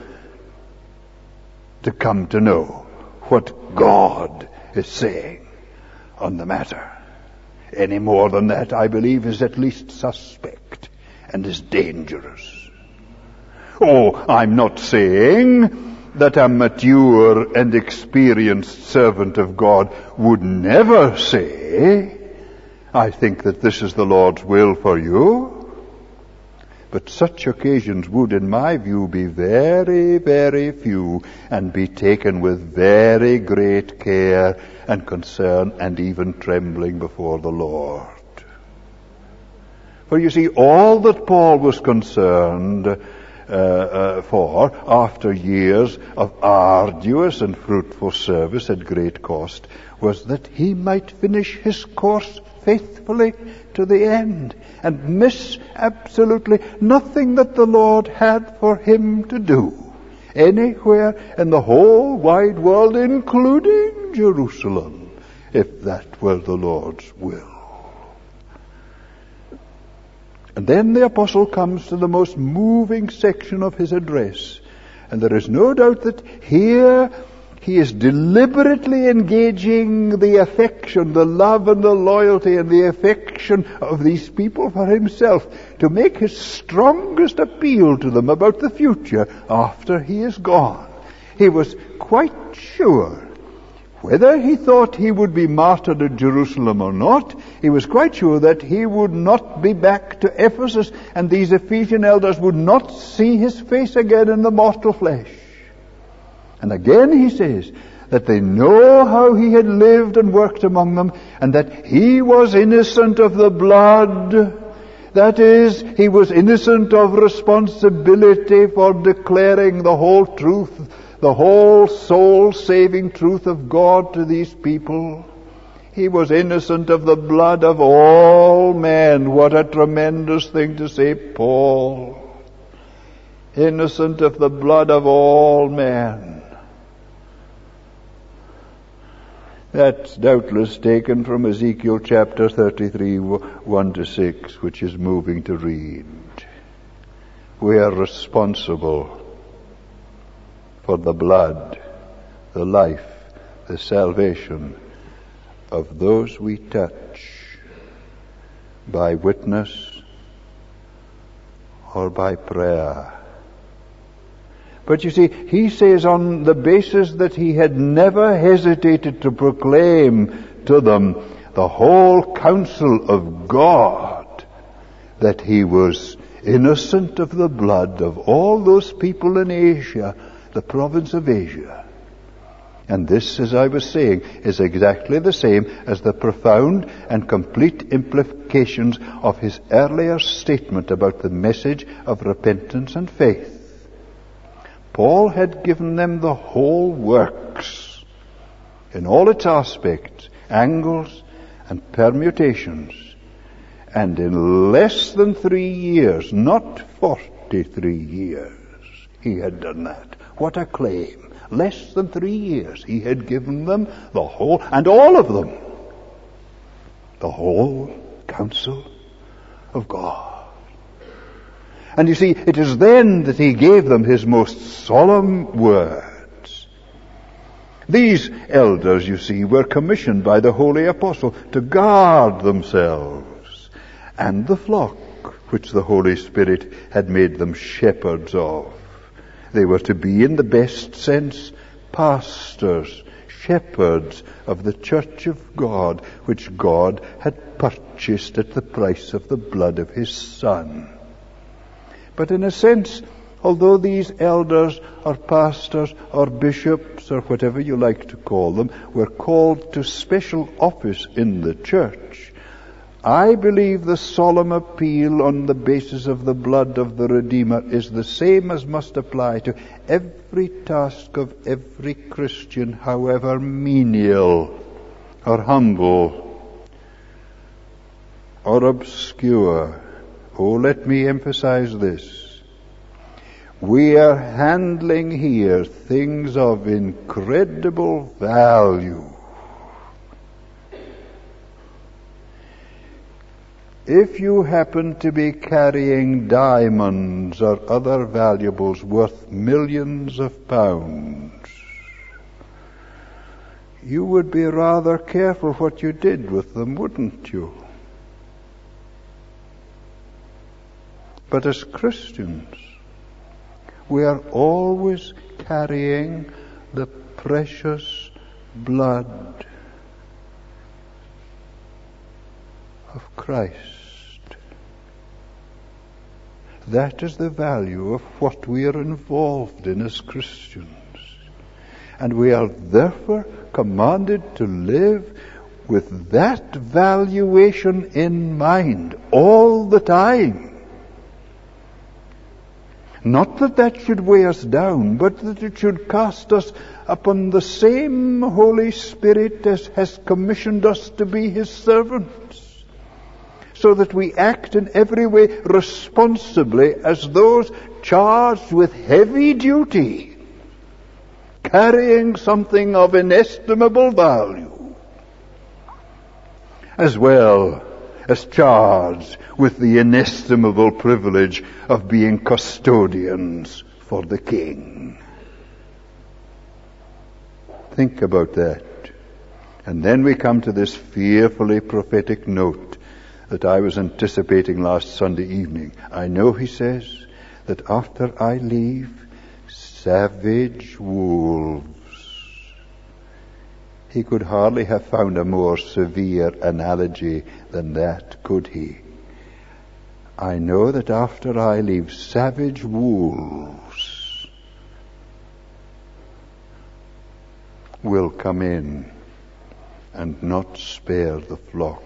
to come to know what God is saying on the matter. Any more than that, I believe, is at least suspect and is dangerous. Oh, I'm not saying that a mature and experienced servant of God would never say, I think that this is the Lord's will for you. But such occasions would, in my view, be very, very few, and be taken with very great care and concern and even trembling before the Lord. For you see, all that Paul was concerned uh, uh, for after years of arduous and fruitful service at great cost was that he might finish his course faithfully to the end and miss absolutely nothing that the Lord had for him to do anywhere in the whole wide world, including Jerusalem, if that were the Lord's will. And then the apostle comes to the most moving section of his address, and there is no doubt that here he is deliberately engaging the affection, the love and the loyalty and the affection of these people for himself, to make his strongest appeal to them about the future after he is gone. He was quite sure, whether he thought he would be martyred at Jerusalem or not, he was quite sure that he would not be back to Ephesus, and these Ephesian elders would not see his face again in the mortal flesh. And again he says that they know how he had lived and worked among them, and that he was innocent of the blood. That is, he was innocent of responsibility for declaring the whole truth, the whole soul-saving truth of God to these people. He was innocent of the blood of all men. What a tremendous thing to say, Paul. Innocent of the blood of all men. That's doubtless taken from Ezekiel chapter thirty-three, one to six, which is moving to read. We are responsible for the blood, the life, the salvation of those we touch by witness or by prayer. But you see, he says on the basis that he had never hesitated to proclaim to them the whole counsel of God, that he was innocent of the blood of all those people in Asia, the province of Asia. And this, as I was saying, is exactly the same as the profound and complete implications of his earlier statement about the message of repentance and faith. Paul had given them the whole works in all its aspects, angles, and permutations. And in less than three years, not forty-three years, he had done that. What a claim. Less than three years, he had given them the whole, and all of them, the whole counsel of God. And you see, it is then that he gave them his most solemn words. These elders, you see, were commissioned by the holy apostle to guard themselves and the flock which the Holy Spirit had made them shepherds of. They were to be, in the best sense, pastors, shepherds of the church of God, which God had purchased at the price of the blood of his Son. But in a sense, although these elders or pastors or bishops or whatever you like to call them were called to special office in the church, I believe the solemn appeal on the basis of the blood of the Redeemer is the same as must apply to every task of every Christian, however menial or humble or obscure. Oh, let me emphasize this. We are handling here things of incredible value. If you happen to be carrying diamonds or other valuables worth millions of pounds, you would be rather careful what you did with them, wouldn't you? But as Christians, we are always carrying the precious blood of Christ. That is the value of what we are involved in as Christians. And we are therefore commanded to live with that valuation in mind all the time. Not that that should weigh us down, but that it should cast us upon the same Holy Spirit as has commissioned us to be his servants, so that we act in every way responsibly as those charged with heavy duty, carrying something of inestimable value, as well as charged with the inestimable privilege of being custodians for the King. Think about that. And then we come to this fearfully prophetic note that I was anticipating last Sunday evening. I know, he says, that after I leave, savage wolves. He could hardly have found a more severe analogy than that, could he? I know that after I leave, savage wolves will come in and not spare the flock.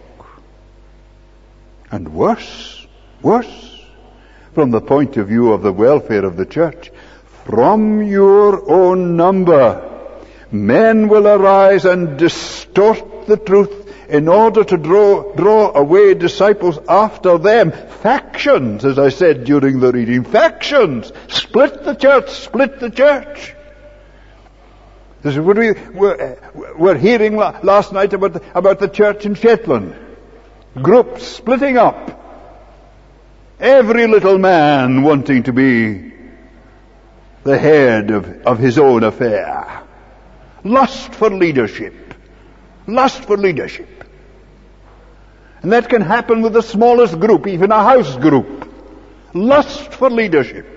And worse, worse, from the point of view of the welfare of the church, from your own number, men will arise and distort the truth in order to draw, draw away disciples after them. Factions, as I said during the reading, factions. Split the church, split the church. This is what we were, were hearing last night about the, about the church in Shetland. Groups splitting up. Every little man wanting to be the head of, of his own affair. Lust for leadership. Lust for leadership. And that can happen with the smallest group, even a house group. Lust for leadership.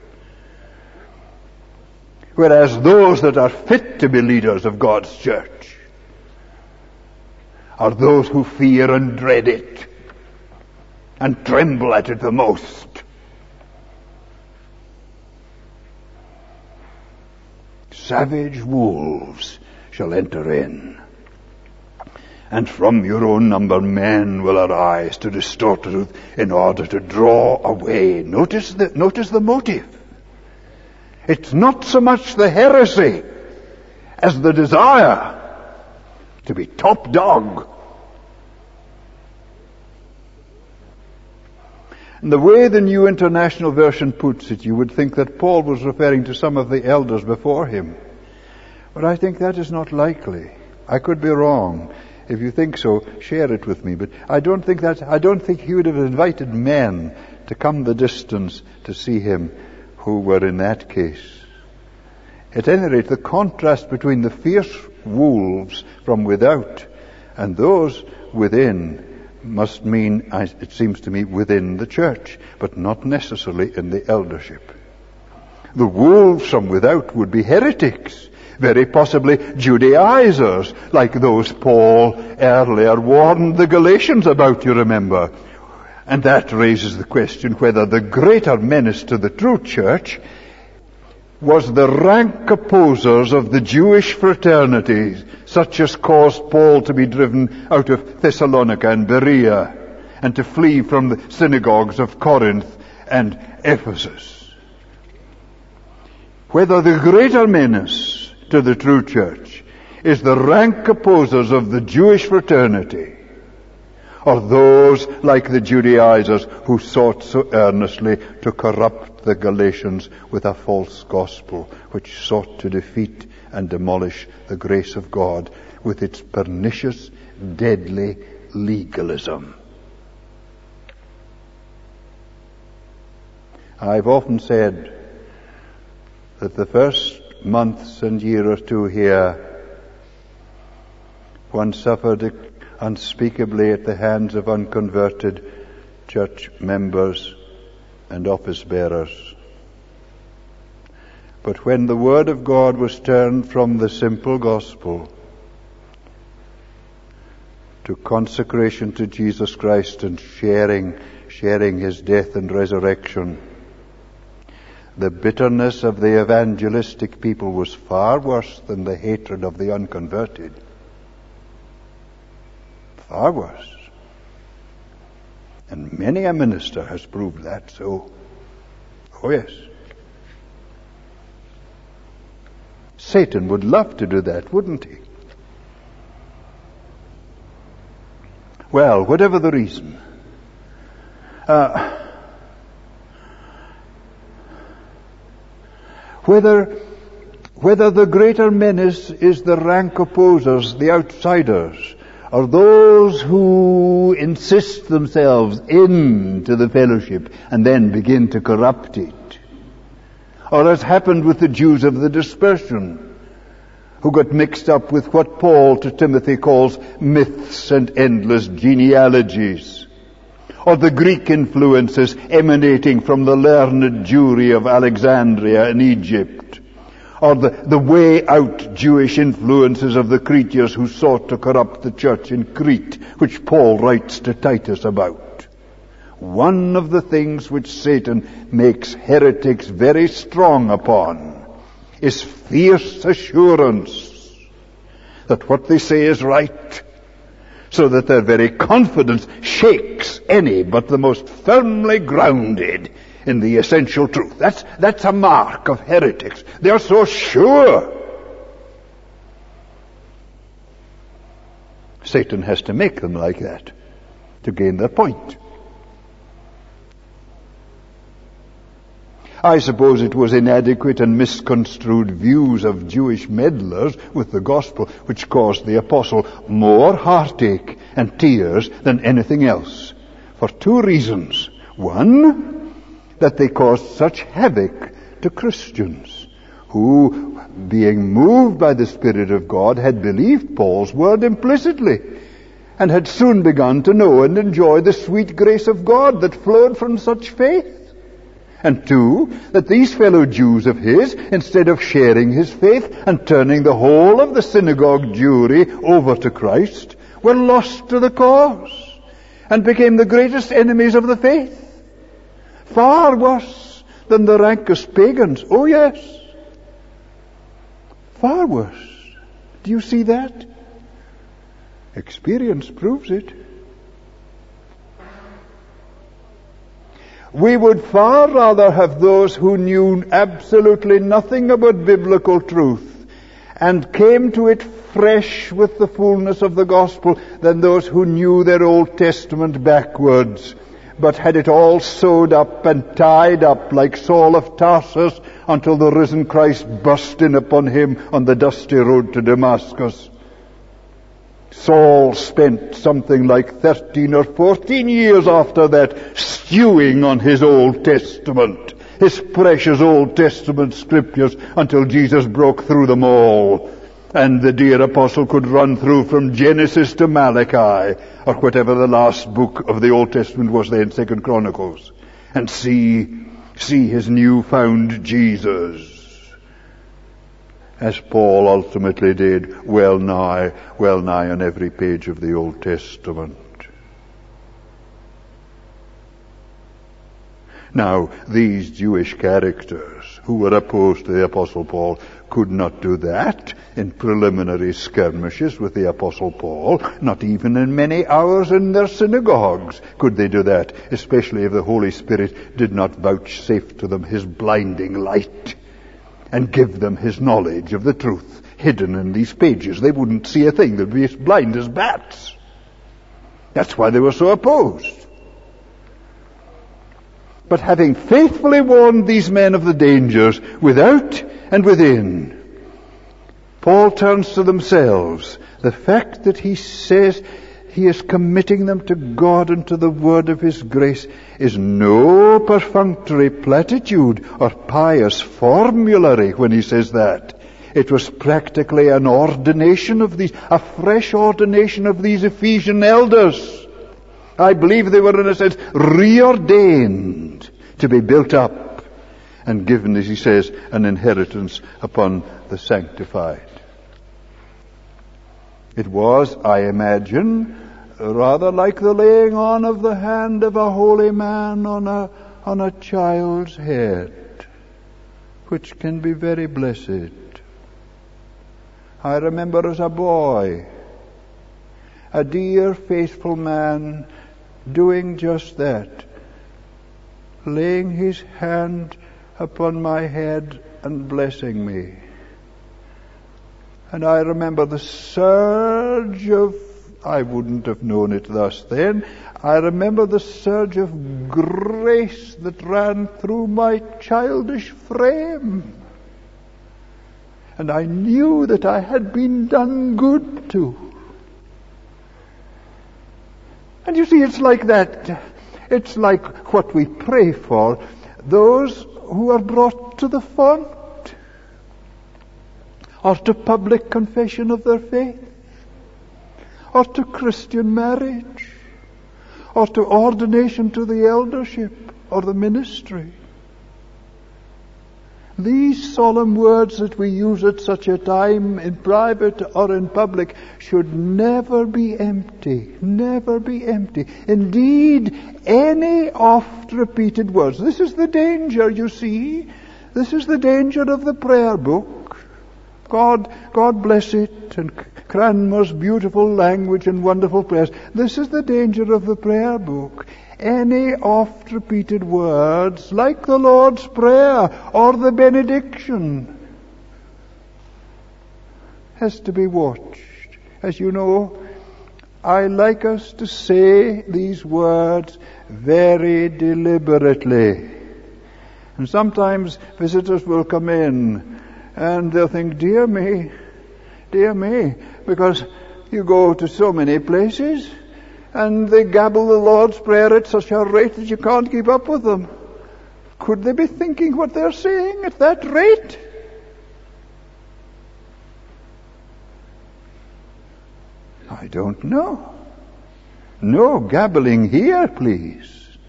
Whereas those that are fit to be leaders of God's church are those who fear and dread it and tremble at it the most. Savage wolves shall enter in, and from your own number men will arise to distort truth in order to draw away. Notice the, notice the motive. It's not so much the heresy as the desire to be top dog. And the way the New International Version puts it, you would think that Paul was referring to some of the elders before him. But I think that is not likely. I could be wrong. If you think so, share it with me. But I don't think that, I don't think he would have invited men to come the distance to see him who were in that case. At any rate, the contrast between the fierce wolves from without and those within must mean, it seems to me, within the church, but not necessarily in the eldership. The wolves from without would be heretics, very possibly Judaizers, like those Paul earlier warned the Galatians about, you remember. And that raises the question whether the greater menace to the true church was the rank opposers of the Jewish fraternities, such as caused Paul to be driven out of Thessalonica and Berea, and to flee from the synagogues of Corinth and Ephesus. Whether the greater menace to the true church is the rank opposers of the Jewish fraternity, or those like the Judaizers who sought so earnestly to corrupt the Galatians with a false gospel, which sought to defeat and demolish the grace of God with its pernicious, deadly legalism. I've often said that the first months and year or two here, one suffered unspeakably at the hands of unconverted church members and office bearers. But when the Word of God was turned from the simple gospel to consecration to Jesus Christ and sharing, sharing His death and resurrection, the bitterness of the evangelistic people was far worse than the hatred of the unconverted. Far worse. And many a minister has proved that so. Oh yes. Satan would love to do that, wouldn't he? Well, whatever the reason, uh, whether whether the greater menace is the rank opposers, the outsiders, or those who insist themselves into the fellowship and then begin to corrupt it, or as happened with the Jews of the dispersion, who got mixed up with what Paul to Timothy calls myths and endless genealogies, or the Greek influences emanating from the learned Jewry of Alexandria in Egypt, or the, the way out Jewish influences of the Cretians who sought to corrupt the church in Crete, which Paul writes to Titus about. One of the things which Satan makes heretics very strong upon is fierce assurance that what they say is right, so that their very confidence shakes any but the most firmly grounded in the essential truth. That's, that's a mark of heretics. They are so sure. Satan has to make them like that to gain their point. I suppose it was inadequate and misconstrued views of Jewish meddlers with the gospel which caused the apostle more heartache and tears than anything else, for two reasons. One, that they caused such havoc to Christians who, being moved by the Spirit of God, had believed Paul's word implicitly and had soon begun to know and enjoy the sweet grace of God that flowed from such faith. And two, that these fellow Jews of his, instead of sharing his faith and turning the whole of the synagogue Jewry over to Christ, were lost to the cause and became the greatest enemies of the faith. Far worse than the rankest pagans. Oh yes. Far worse. Do you see that? Experience proves it. We would far rather have those who knew absolutely nothing about biblical truth and came to it fresh with the fullness of the gospel than those who knew their Old Testament backwards, but had it all sewed up and tied up like Saul of Tarsus until the risen Christ burst in upon him on the dusty road to Damascus. Saul spent something like thirteen or fourteen years after that stewing on his Old Testament, his precious Old Testament scriptures, until Jesus broke through them all, and the dear apostle could run through from Genesis to Malachi, or whatever the last book of the Old Testament was then, Second Chronicles, and see, see his newfound Jesus, as Paul ultimately did, well nigh, well nigh on every page of the Old Testament. Now, these Jewish characters who were opposed to the Apostle Paul could not do that in preliminary skirmishes with the Apostle Paul. Not even in many hours in their synagogues could they do that, especially if the Holy Spirit did not vouchsafe to them his blinding light and give them his knowledge of the truth hidden in these pages. They wouldn't see a thing. They'd be as blind as bats. That's why they were so opposed. But having faithfully warned these men of the dangers without and within, Paul turns to themselves. The fact that he says he is committing them to God and to the word of his grace is no perfunctory platitude or pious formulary when he says that. It was practically an ordination of these, a fresh ordination of these Ephesian elders. I believe they were, in a sense, reordained to be built up and given, as he says, an inheritance upon the sanctified. It was, I imagine, rather like the laying on of the hand of a holy man on a, on a child's head, which can be very blessed. I remember as a boy, a dear, faithful man doing just that, laying his hand upon my head and blessing me. And I remember the surge of, I wouldn't have known it thus then, I remember the surge of grace that ran through my childish frame. And I knew that I had been done good to. And you see, it's like that. It's like what we pray for, those who are brought to the font, or to public confession of their faith, or to Christian marriage, or to ordination to the eldership or the ministry. These solemn words that we use at such a time in private or in public should never be empty, never be empty. Indeed, any oft-repeated words. This is the danger, you see. This is the danger of the prayer book. God, God bless it, and Cranmer's beautiful language and wonderful prayers. This is the danger of the prayer book. Any oft-repeated words, like the Lord's Prayer or the benediction, has to be watched. As you know, I like us to say these words very deliberately. And sometimes visitors will come in and they'll think, dear me, dear me, because you go to so many places and they gabble the Lord's Prayer at such a rate that you can't keep up with them. Could they be thinking what they're saying at that rate? I don't know. No gabbling here, please.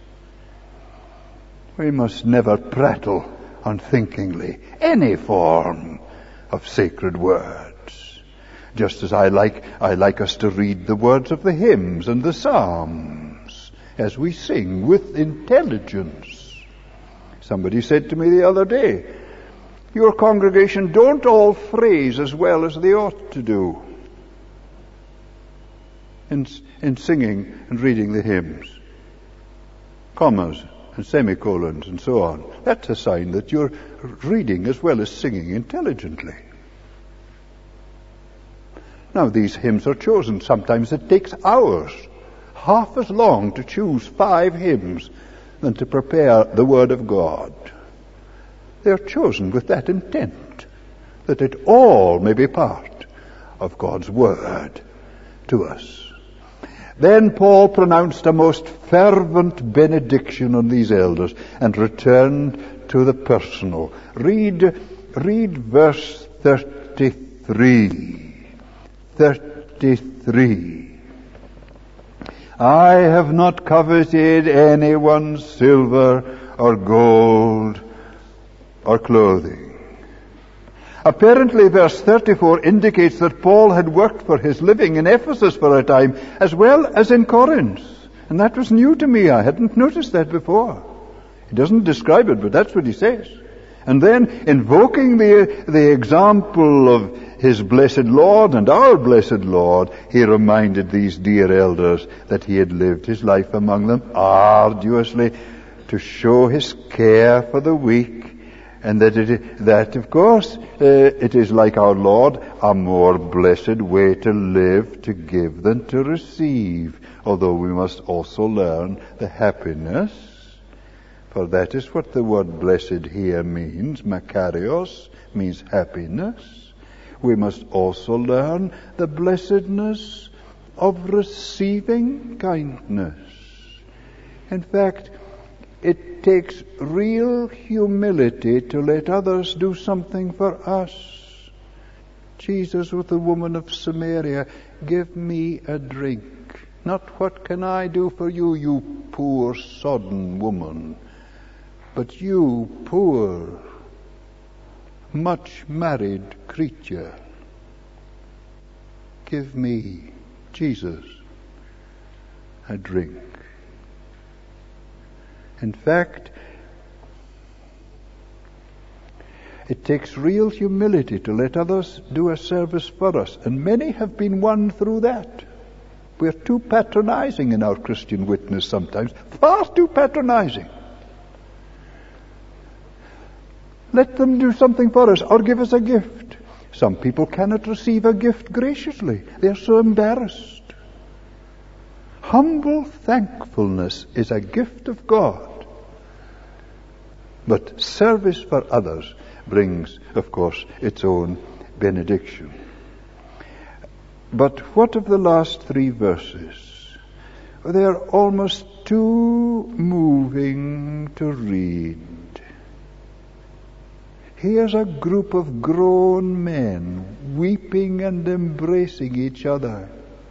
We must never prattle unthinkingly any form of sacred words. Just as I like, I like us to read the words of the hymns and the psalms as we sing with intelligence. Somebody said to me the other day, your congregation don't all phrase as well as they ought to do in, in singing and reading the hymns. Commas and semicolons and so on. That's a sign that you're reading as well as singing intelligently. Now these hymns are chosen. Sometimes it takes hours, half as long to choose five hymns than to prepare the Word of God. They're chosen with that intent, that it all may be part of God's Word to us. Then Paul pronounced a most fervent benediction on these elders and returned to the personal. Read, read verse thirty-three. thirty-three. I have not coveted anyone's silver or gold or clothing. Apparently, verse thirty-four indicates that Paul had worked for his living in Ephesus for a time, as well as in Corinth. And that was new to me. I hadn't noticed that before. He doesn't describe it, but that's what he says. And then, invoking the, the example of his blessed Lord and our blessed Lord, he reminded these dear elders that he had lived his life among them arduously to show his care for the weak. And that, it, that of course, uh, it is like our Lord, a more blessed way to live, to give than to receive. Although we must also learn the happiness, for that is what the word blessed here means. Makarios means happiness. We must also learn the blessedness of receiving kindness. In fact, it takes real humility to let others do something for us. Jesus with the woman of Samaria, give me a drink. Not what can I do for you, you poor sodden woman, but you poor, much married creature. Give me, Jesus, a drink. In fact, it takes real humility to let others do a service for us, and many have been won through that. We're too patronizing in our Christian witness sometimes, far too patronizing. Let them do something for us, or give us a gift. Some people cannot receive a gift graciously. They're so embarrassed. Humble thankfulness is a gift of God. But service for others brings, of course, its own benediction. But what of the last three verses? They are almost too moving to read. Here's a group of grown men weeping and embracing each other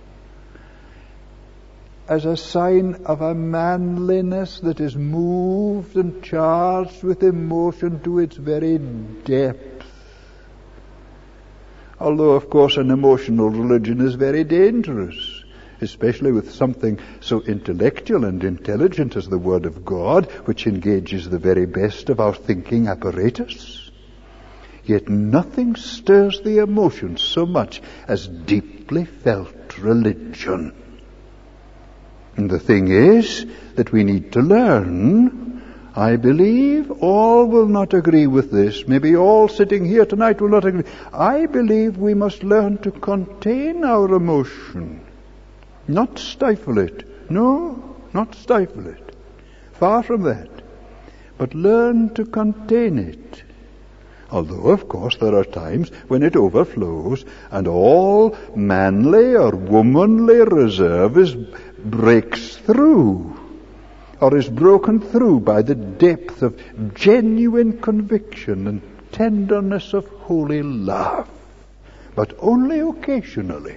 as a sign of a manliness that is moved and charged with emotion to its very depth. Although, of course, an emotional religion is very dangerous, especially with something so intellectual and intelligent as the Word of God, which engages the very best of our thinking apparatus. Yet nothing stirs the emotions so much as deeply felt religion. And the thing is that we need to learn. I believe all will not agree with this. Maybe all sitting here tonight will not agree. I believe we must learn to contain our emotion, not stifle it. No, not stifle it. Far from that. but learn to contain it. Although, of course, there are times when it overflows and all manly or womanly reserve is, breaks through, or is broken through by the depth of genuine conviction and tenderness of holy love, but only occasionally.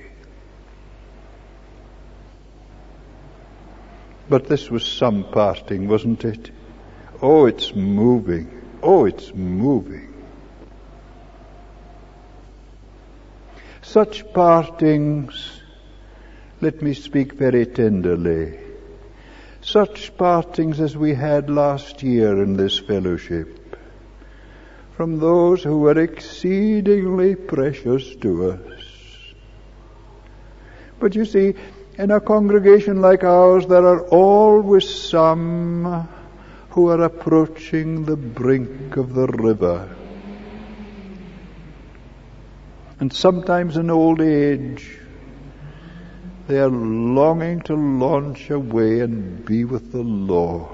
But this was some parting, wasn't it? Oh, it's moving. Oh, it's moving. Such partings, let me speak very tenderly, such partings as we had last year in this fellowship, from those who were exceedingly precious to us. But you see, in a congregation like ours, there are always some who are approaching the brink of the river. And sometimes in old age, they are longing to launch away and be with the Lord.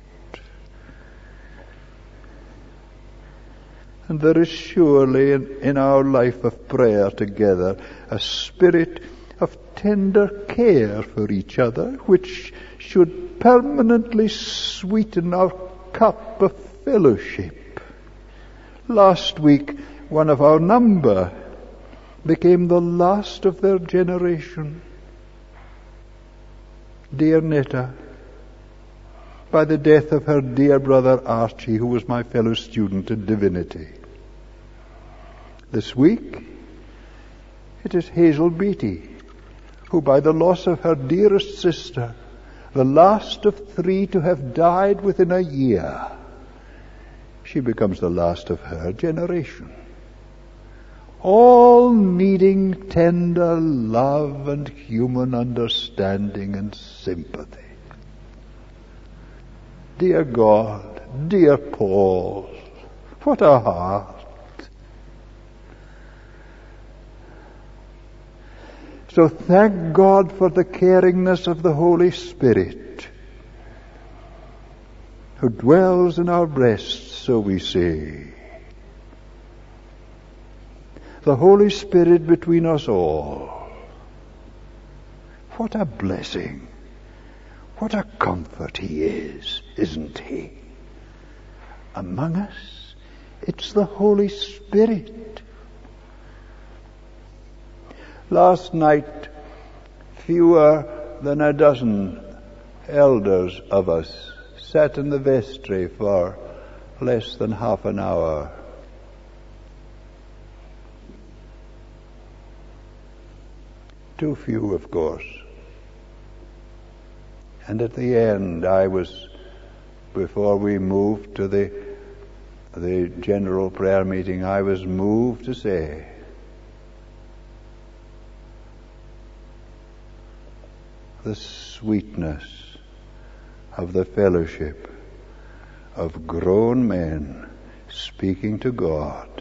And there is surely in, in our life of prayer together a spirit of tender care for each other, which should permanently sweeten our cup of fellowship. Last week, one of our number became the last of their generation. Dear Netta, by the death of her dear brother Archie, who was my fellow student in divinity. This week, it is Hazel Beatty, who by the loss of her dearest sister, the last of three to have died within a year, she becomes the last of her generation. All needing tender love and human understanding and sympathy. Dear God, dear Paul, what a heart. So thank God for the caringness of the Holy Spirit, who dwells in our breasts, so we say. The Holy Spirit between us all. What a blessing. What a comfort He is, isn't He? Among us, it's the Holy Spirit. Last night, fewer than a dozen elders of us sat in the vestry for less than half an hour. Too few, of course. And at the end, I was, before we moved to the, the general prayer meeting, I was moved to say, the sweetness of the fellowship of grown men speaking to God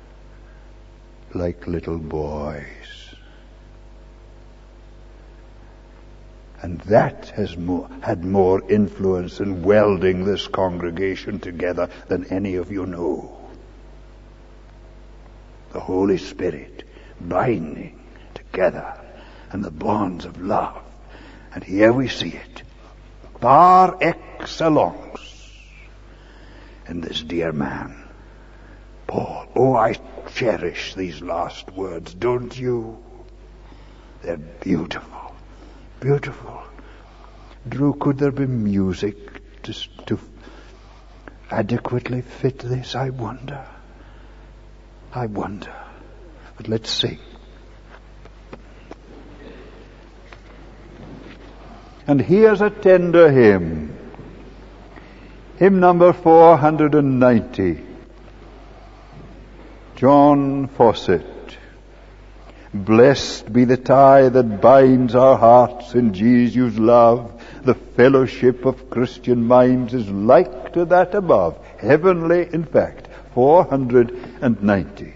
like little boys. And that has more, had more influence in welding this congregation together than any of you know. The Holy Spirit binding together and the bonds of love. And here we see it, par excellence, in this dear man, Paul. Oh, I cherish these last words, don't you? They're beautiful, beautiful. Drew, could there be music to, to adequately fit this? I wonder. I wonder. But let's sing. And here's a tender hymn. Hymn number four hundred ninety. John Fawcett. Blessed be the tie that binds our hearts in Jesus' love. The fellowship of Christian minds is like to that above. Heavenly, in fact. four hundred ninety.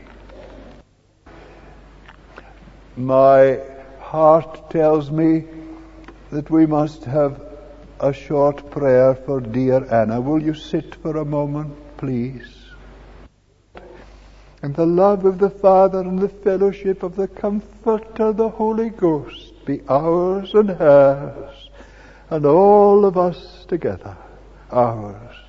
My heart tells me that we must have a short prayer for dear Anna. Will you sit for a moment, please? And the love of the Father and the fellowship of the Comforter, the Holy Ghost, be ours and hers, and all of us together, ours